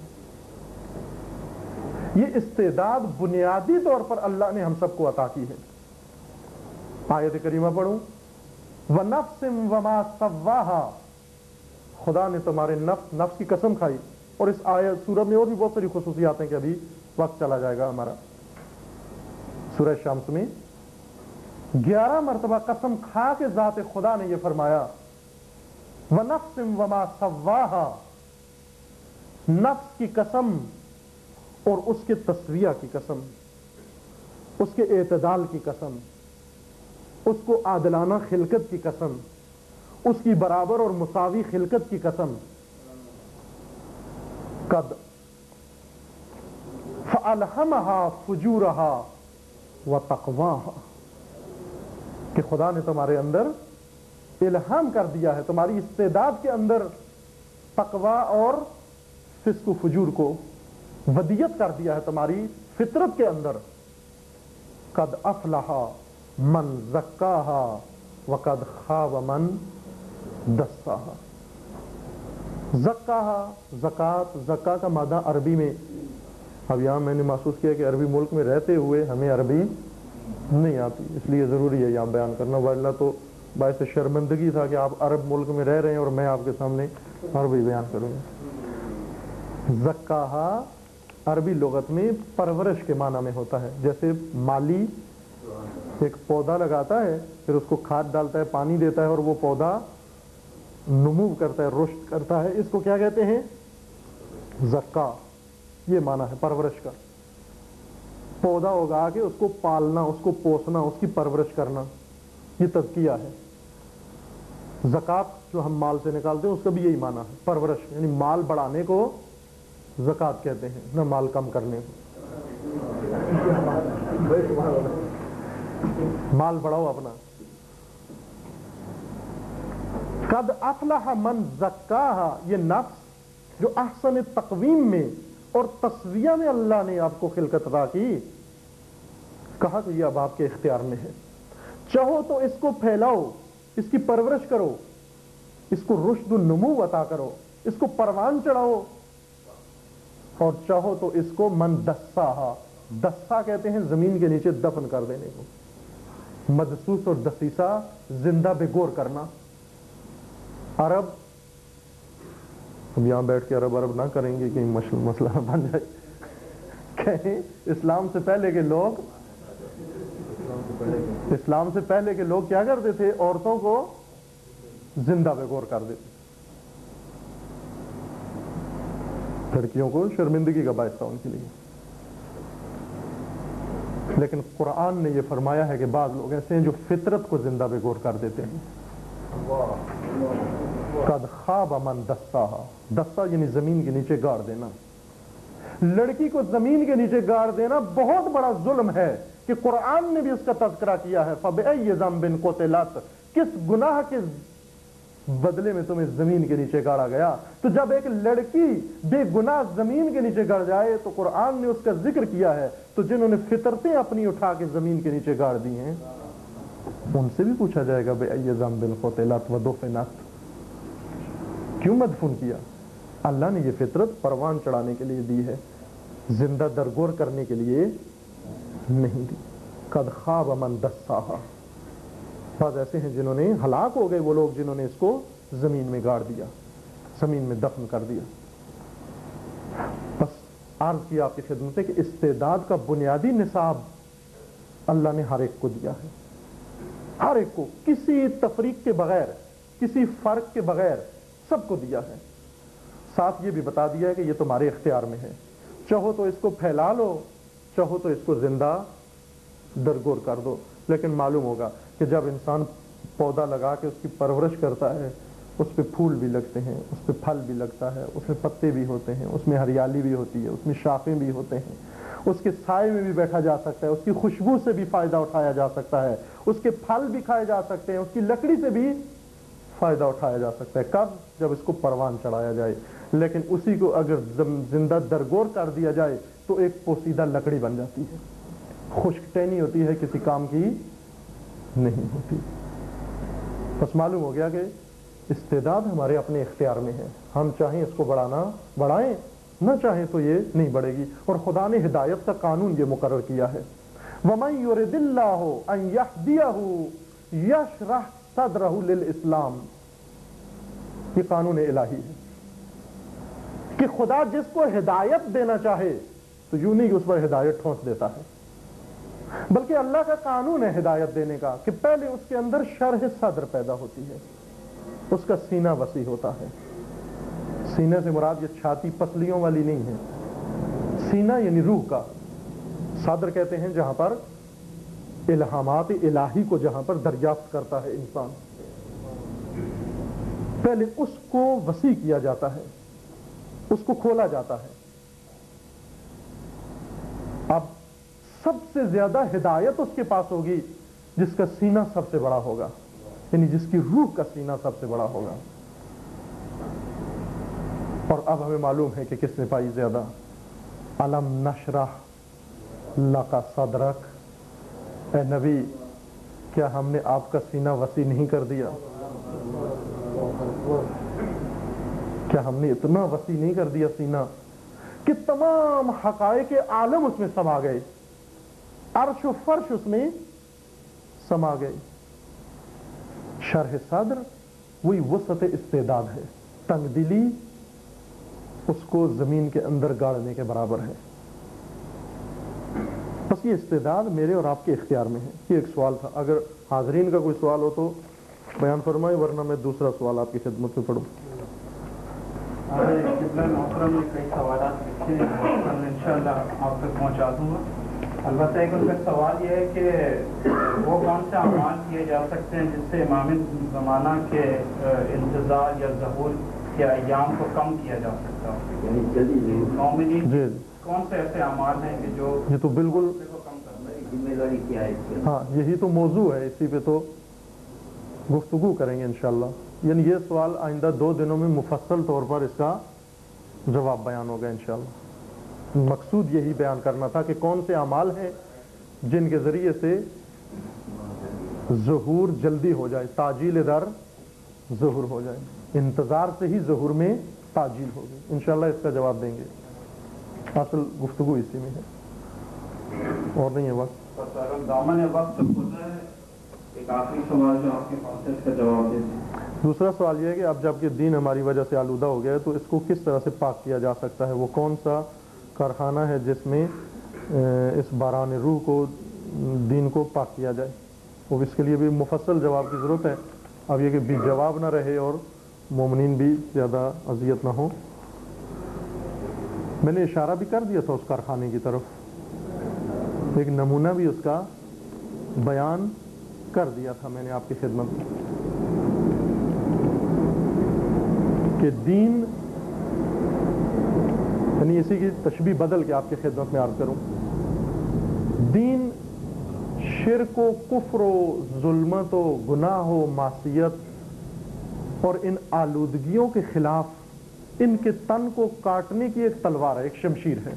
یہ استعداد بنیادی طور پر اللہ نے ہم سب کو عطا کی ہے۔ آیت کریمہ پڑھوں، وَنَفْسٍ وَمَا سَوَّاهَا، خدا نے تمہارے نفس کی قسم کھائی۔ اور اس آیت سورہ میں اور بھی بہت ساری خصوصیات ہیں کہ ابھی وقت چلا جائے گا ہمارا۔ سورہ شمس میں 11 مرتبہ قسم کھا کے ذات خدا نے یہ فرمایا، وَنَفْسٍ وَمَا سَوَّاهَا، نفس کی قسم اور اس کے تسویہ کی قسم، اس کے اعتدال کی قسم، اس کو عادلانہ خلقت کی قسم، اس کی برابر اور مساوی خلقت کی قسم، قد فَأَلْهَمَهَا فُجُورَهَا وَتَقْوَاهَا، کہ خدا نے تمہارے اندر الہام کر دیا ہے، تمہاری استعداد کے اندر تقوی اور فسق و فجور کو ودیت کر دیا ہے تمہاری فطرت کے اندر۔ قد افلح من زکاها وقد خاب من دساها۔ زکاها، زکات، زکا کا مادہ عربی میں، اب یہاں میں نے محسوس کیا کہ عربی ملک میں رہتے ہوئے ہمیں عربی نہیں آتی، اس لیے ضروری ہے یہاں بیان کرنا، ورنہ تو باعث شرمندگی تھا کہ آپ عرب ملک میں رہ رہے ہیں اور میں آپ کے سامنے عربی بیان کروں گا۔ زکاہا عربی لغت میں پرورش کے معنی میں ہوتا ہے، جیسے مالی ایک پودا لگاتا ہے، پھر اس کو کھاد ڈالتا ہے، پانی دیتا ہے، اور وہ پودا نمو کرتا ہے، رشد کرتا ہے، اس کو کیا کہتے ہیں؟ زکا۔ یہ معنی ہے پرورش کا، پودا اگا کے اس کو پالنا، اس کو پوسنا، اس کی پرورش کرنا، یہ تزکیہ ہے۔ زکات جو ہم مال سے نکالتے ہیں اس کا بھی یہی معنی ہے، پرورش، یعنی مال بڑھانے کو زکات کہتے ہیں، نہ مال کم کرنے کو۔ مال بڑھاؤ اپنا۔ قد افلح من زکاہا، یہ نفس جو احسن تقویم میں اور تسویہ میں اللہ نے آپ کو خلقت عطا کی، کہا کہ یہ اب آپ کے اختیار میں ہے، چاہو تو اس کو پھیلاؤ، اس کی پرورش کرو، اس کو رشد و نمو عطا کرو، اس کو پروان چڑھاؤ، اور چاہو تو اس کو من دساہا، دسا کہتے ہیں زمین کے نیچے دفن کر دینے کو، مدسوس اور دسیسہ زندہ بے گور کرنا۔ عرب، ہم یہاں بیٹھ کے عرب نہ کریں گے کہ مسئلہ بن جائے، کہیں اسلام سے پہلے کے لوگ کیا کرتے تھے؟ عورتوں کو زندہ بے گور کر دیتے، لڑکیوں کو شرمندگی کا باعث تھا ان کے لیے۔ لیکن قرآن نے یہ فرمایا ہے کہ بعض لوگ ایسے ہیں جو فطرت کو زندہ بے گور کر دیتے ہیں۔ قد خواب من دساہا، دسا یعنی زمین کے نیچے گاڑ دینا۔ لڑکی کو زمین کے نیچے گاڑ دینا بہت بڑا ظلم ہے کہ قرآن نے بھی اس کا تذکرہ کیا ہے، فَبِأَيِّ ذَنبٍ قُتِلَتْ، کس گناہ کے بدلے میں تمہیں زمین کے نیچے گاڑا گیا۔ تو جب ایک لڑکی بے گناہ زمین کے نیچے گڑ جائے تو قرآن نے اس کا ذکر کیا ہے، تو جنہوں نے فطرتیں اپنی اٹھا کے زمین کے نیچے گاڑ دی ہیں ان سے بھی پوچھا جائے گا بِأَيِّ ذَنبٍ قُتِلَتْ وَدُفِنَتْ، کیوں مدفون کیا؟ اللہ نے یہ فطرت پروان چڑھانے کے لیے دی ہے، زندہ درگور کرنے کے لیے نہیں دی۔ قد خواب من دساہا، بعض ایسے ہیں جنہوں نے ہلاک ہو گئے وہ لوگ جنہوں نے اس کو زمین میں گاڑ دیا، زمین میں دفن کر دیا۔ بس عرض کیا آپ کی خدمت ہے کہ استعداد کا بنیادی نصاب اللہ نے ہر ایک کو دیا ہے، ہر ایک کو، کسی تفریق کے بغیر، کسی فرق کے بغیر سب کو دیا ہے۔ साथ ये भी बता दिया है कि ये तुम्हारे इख्तियार में है, चाहो तो इसको फैला लो, चाहो तो इसको जिंदा दरगोर कर दो। लेकिन मालूम होगा कि जब इंसान पौधा लगा के उसकी परवरिश करता है, उस पे फूल भी लगते हैं, उस पे फल भी लगता है, उसमें पत्ते भी होते हैं, उसमें हरियाली भी होती है, उसमें शाखें भी होते हैं, उसके साए में भी बैठा जा सकता है, उसकी खुशबू से भी फायदा उठाया जा सकता है, उसके फल भी खाए जा सकते हैं, उसकी लकड़ी से भी फायदा उठाया जा सकता है। कब? जब इसको परवान चढ़ाया जाए। लेकिन उसी को अगर जिंदा दरगोर कर दिया जाए तो एक पोसीदा लकड़ी बन जाती है, खुश्क टहनी होती है, किसी काम की नहीं होती। बस मालूम हो गया कि इस्तेदाद हमारे अपने इख्तियार में है, हम चाहें इसको बढ़ाना बढ़ाएं, न चाहें तो ये नहीं बढ़ेगी। और खुदा ने हिदायत का कानून ये मुकर्रर किया है, वमन युरिदिल्लाहु अन यहदियहु यशरह सदरहु लिल इस्लाम। ये कानून इलाही है कि खुदा जिसको हिदायत देना चाहे तो यूं नहीं कि उस पर हिदायत ठोंस देता है, बल्कि अल्लाह का कानून है हिदायत देने का कि पहले उसके अंदर शरह सदर पैदा होती है, उसका सीना वसी होता है। सीने से मुराद ये छाती पसलियों वाली नहीं है, सीना यानी रूह का। सदर कहते हैं जहां पर इल्हामात इलाही को जहां पर दरियाफ्त करता है इंसान, पहले उसको वसी किया जाता है, उसको खोला जाता है। अब सबसे ज्यादा हिदायत उसके पास होगी जिसका सीना सबसे बड़ा होगा, यानी जिसकी रूह का सीना सबसे बड़ा होगा। और अब हमें मालूम है कि किसने पाई ज्यादा, अलम नशरह लका सदरक। ए नबी, क्या हमने आपका सीना वसी नहीं कर दिया? क्या हमने इतना वसी नहीं कर दिया सीना कि तमाम हकायक आलम उसमें समा गए, अर्श व फर्श उसमें समा गए। शरह सदर वही वसत इस्तेदाद है, तंगदिली उसको जमीन के अंदर गाड़ने के बराबर है। बस ये इस्तेदाद मेरे और आपके इख्तियार में है। ये एक सवाल था, अगर हाजरीन का कोई सवाल हो तो बयान फरमाए, वरना मैं दूसरा सवाल आपकी खिदमत में पढ़ूं। मोहतरम ने कई सवाल लिखे हैं, इंशाल्लाह आप तक पहुँचा दूंगा। अलबत्ता एक उनका सवाल यह है कि वो कौन से अमाल किए जा सकते हैं जिससे इमाम ज़माना के इंतज़ार या ज़हूर के अय्याम को कम किया जा सकता है। नॉमिनी कौन से ऐसे अमाल हैं कि जो ये तो बिल्कुल कम करते हैं? जिम्मेदारी क्या है? हाँ, यही तो मौजू है, इसी पे तो गुफ्तगू करेंगे इंशाल्लाह। यानी ये सवाल आइंदा 2 दिनों में मुफस्सल तौर पर इसका जवाब बयान होगा इंशाल्लाह। मकसूद यही बयान करना था कि कौन से अमाल हैं जिनके जरिए से ज़हूर जल्दी हो जाए, ताजील दर ज़हूर हो जाए, इंतज़ार से ही ज़हूर में ताजील होगी। इंशाल्लाह इसका जवाब देंगे। असल गुफ्तगू इसी में है, और नहीं है वक्त। दामन वक्त एक आखिरी सवाल जो आपके पास है, इसका जवाब दीजिए। दूसरा सवाल यह है कि अब जबकि दीन हमारी वजह से आलूदा हो गया है तो इसको किस तरह से पाक किया जा सकता है? वो कौन सा कारखाना है जिसमें इस बारान रूह को, दीन को पाक किया जाए? वो इसके लिए भी मुफस्सल जवाब की ज़रूरत है। अब ये कि भी जवाब ना रहे और मोमिनीन भी ज़्यादा अजियत ना हो। मैंने इशारा भी कर दिया था उस कारखाने की तरफ, एक नमूना भी उसका बयान कर दिया था मैंने आपकी खिदमत में कि दीन, यानी इसी की तशबीह बदल के आपकी खिदमत में अर्ज करूं, दीन शिर्क व कुफ्र व जुल्मत व गुनाह व मासियत और इन आलूदगियों के खिलाफ इनके तन को काटने की एक तलवार है, एक शमशीर है।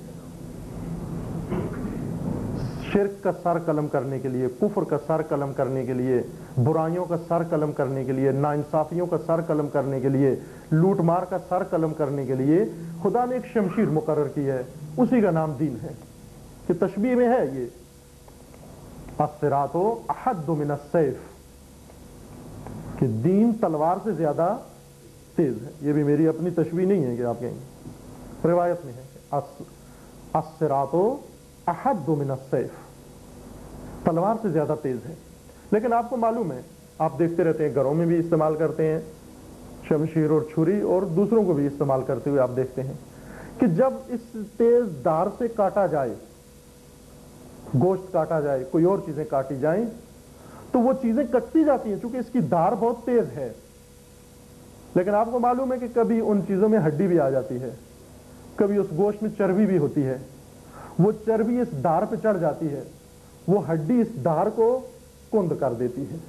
शिर्क का सर कलम करने के लिए, कुफ्र का सर कलम करने के लिए, बुराइयों का सर कलम करने के लिए, नाइंसाफियों का सर कलम करने के लिए, लूटमार का सर कलम करने के लिए खुदा ने एक शमशीर मुकर्रर की है, उसी का नाम दीन है। कि तशबीह में है ये अस्सिरातो अहद्दु मिन अस्सैफ, कि दीन तलवार से ज्यादा तेज है। ये भी मेरी अपनी तशबीह नहीं है कि आप कहेंगे, रिवायत में है अस्सिरातो अहद्दु मिन अस्सैफ, तलवार से ज्यादा तेज है। लेकिन आपको मालूम है, आप देखते रहते हैं, घरों में भी इस्तेमाल करते हैं, शमशीर और छुरी और दूसरों को भी इस्तेमाल करते हुए आप देखते हैं कि जब इस तेज धार से काटा जाए, गोश्त काटा जाए, कोई और चीजें काटी जाएं, तो वो चीजें कटती जाती हैं क्योंकि इसकी धार बहुत तेज है। लेकिन आपको मालूम है कि कभी उन चीजों में हड्डी भी आ जाती है, कभी उस गोश्त में चर्बी भी होती है, वो चर्बी इस धार पे चढ़ जाती है, वो हड्डी इस धार को कुंद कर देती है।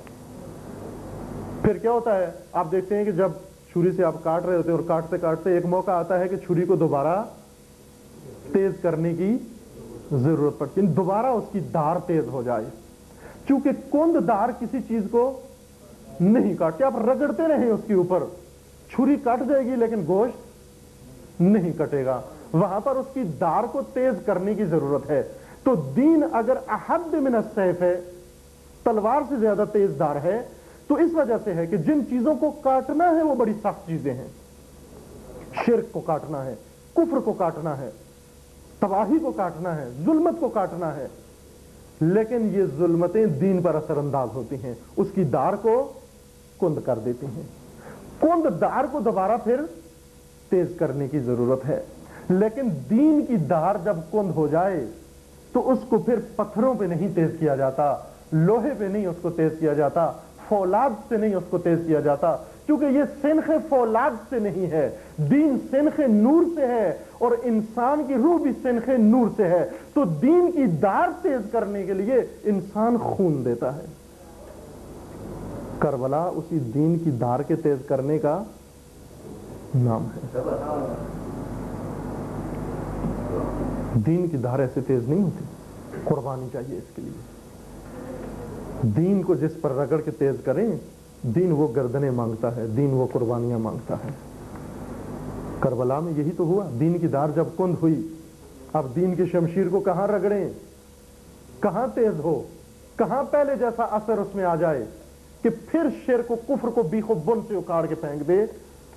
फिर क्या होता है, आप देखते हैं कि जब छुरी से आप काट रहे होते हैं और काटते काटते एक मौका आता है कि छुरी को दोबारा तेज करने की जरूरत पड़ती है, दोबारा उसकी धार तेज हो जाए। चूंकि कुंद धार किसी चीज को नहीं काटती, आप रगड़ते रहें उसके ऊपर, छुरी काट जाएगी लेकिन गोश्त नहीं कटेगा, वहां पर उसकी धार को तेज करने की जरूरत है। तो दीन अगर अहद मिन अस्सैफ है, तलवार से ज्यादा तेज धार है, तो इस वजह से है कि जिन चीजों को काटना है वो बड़ी सख्त चीजें हैं। शिर्क को काटना है, कुफ्र को काटना है, तबाही को काटना है, जुल्मत को काटना है, लेकिन ये जुल्मतें दीन पर असरअंदाज होती हैं, उसकी धार को कुंद कर देती हैं। कुंद धार को दोबारा फिर तेज करने की जरूरत है, लेकिन दीन की धार जब कुंद हो जाए तो उसको फिर पत्थरों पे नहीं तेज किया जाता, लोहे पे नहीं उसको तेज किया जाता, फौलाद से नहीं उसको तेज किया जाता, क्योंकि ये सिनखे फौलाद से नहीं है, दीन सिनखे नूर से है और इंसान की रूह भी सिनखे नूर से है। तो दीन की धार तेज करने के लिए इंसान खून देता है। करबला उसी दीन की धार के तेज करने का नाम है। दीन की धार ऐसे तेज नहीं होती, कुर्बानी चाहिए इसके लिए। दीन को जिस पर रगड़ के तेज करें, दीन वो गर्दनें मांगता है, दीन वो कुर्बानियां मांगता है। करबला में यही तो हुआ, दीन की धार जब कुंद हुई, अब दीन की शमशीर को कहां रगड़ें, कहां तेज हो, कहां पहले जैसा असर उसमें आ जाए कि फिर शेर को, कुफ्र को बीखो बुन से उखाड़ के फेंक दे।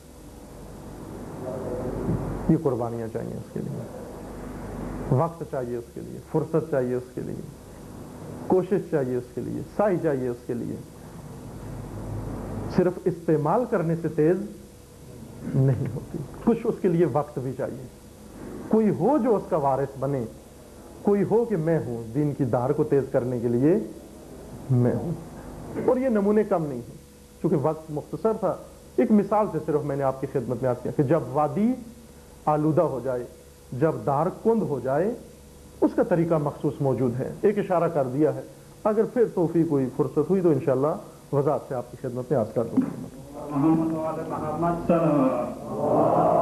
ये कुर्बानियां चाहिए उसके लिए, वक्त चाहिए उसके लिए, फुर्सत चाहिए उसके लिए, कोशिश चाहिए उसके लिए, साई चाहिए उसके लिए। सिर्फ इस्तेमाल करने से तेज नहीं होती, कुछ उसके लिए वक्त भी चाहिए। कोई हो जो उसका वारिस बने, कोई हो कि मैं हूं दीन की धार को तेज करने के लिए, मैं हूं। और ये नमूने कम नहीं है, क्योंकि वक्त मुख्तसर था। एक मिसाल से सिर्फ मैंने आपकी खिदमत में अर्ज किया कि जब वादी आलूदा हो जाए, जब धार कुंद हो जाए, उसका तरीका मखसूस मौजूद है, एक इशारा कर दिया है। अगर फिर तौफीक हुई, फुर्सत हुई तो इंशाअल्लाह वज़ाहत से आपकी खिदमत में अर्ज कर दूंगा।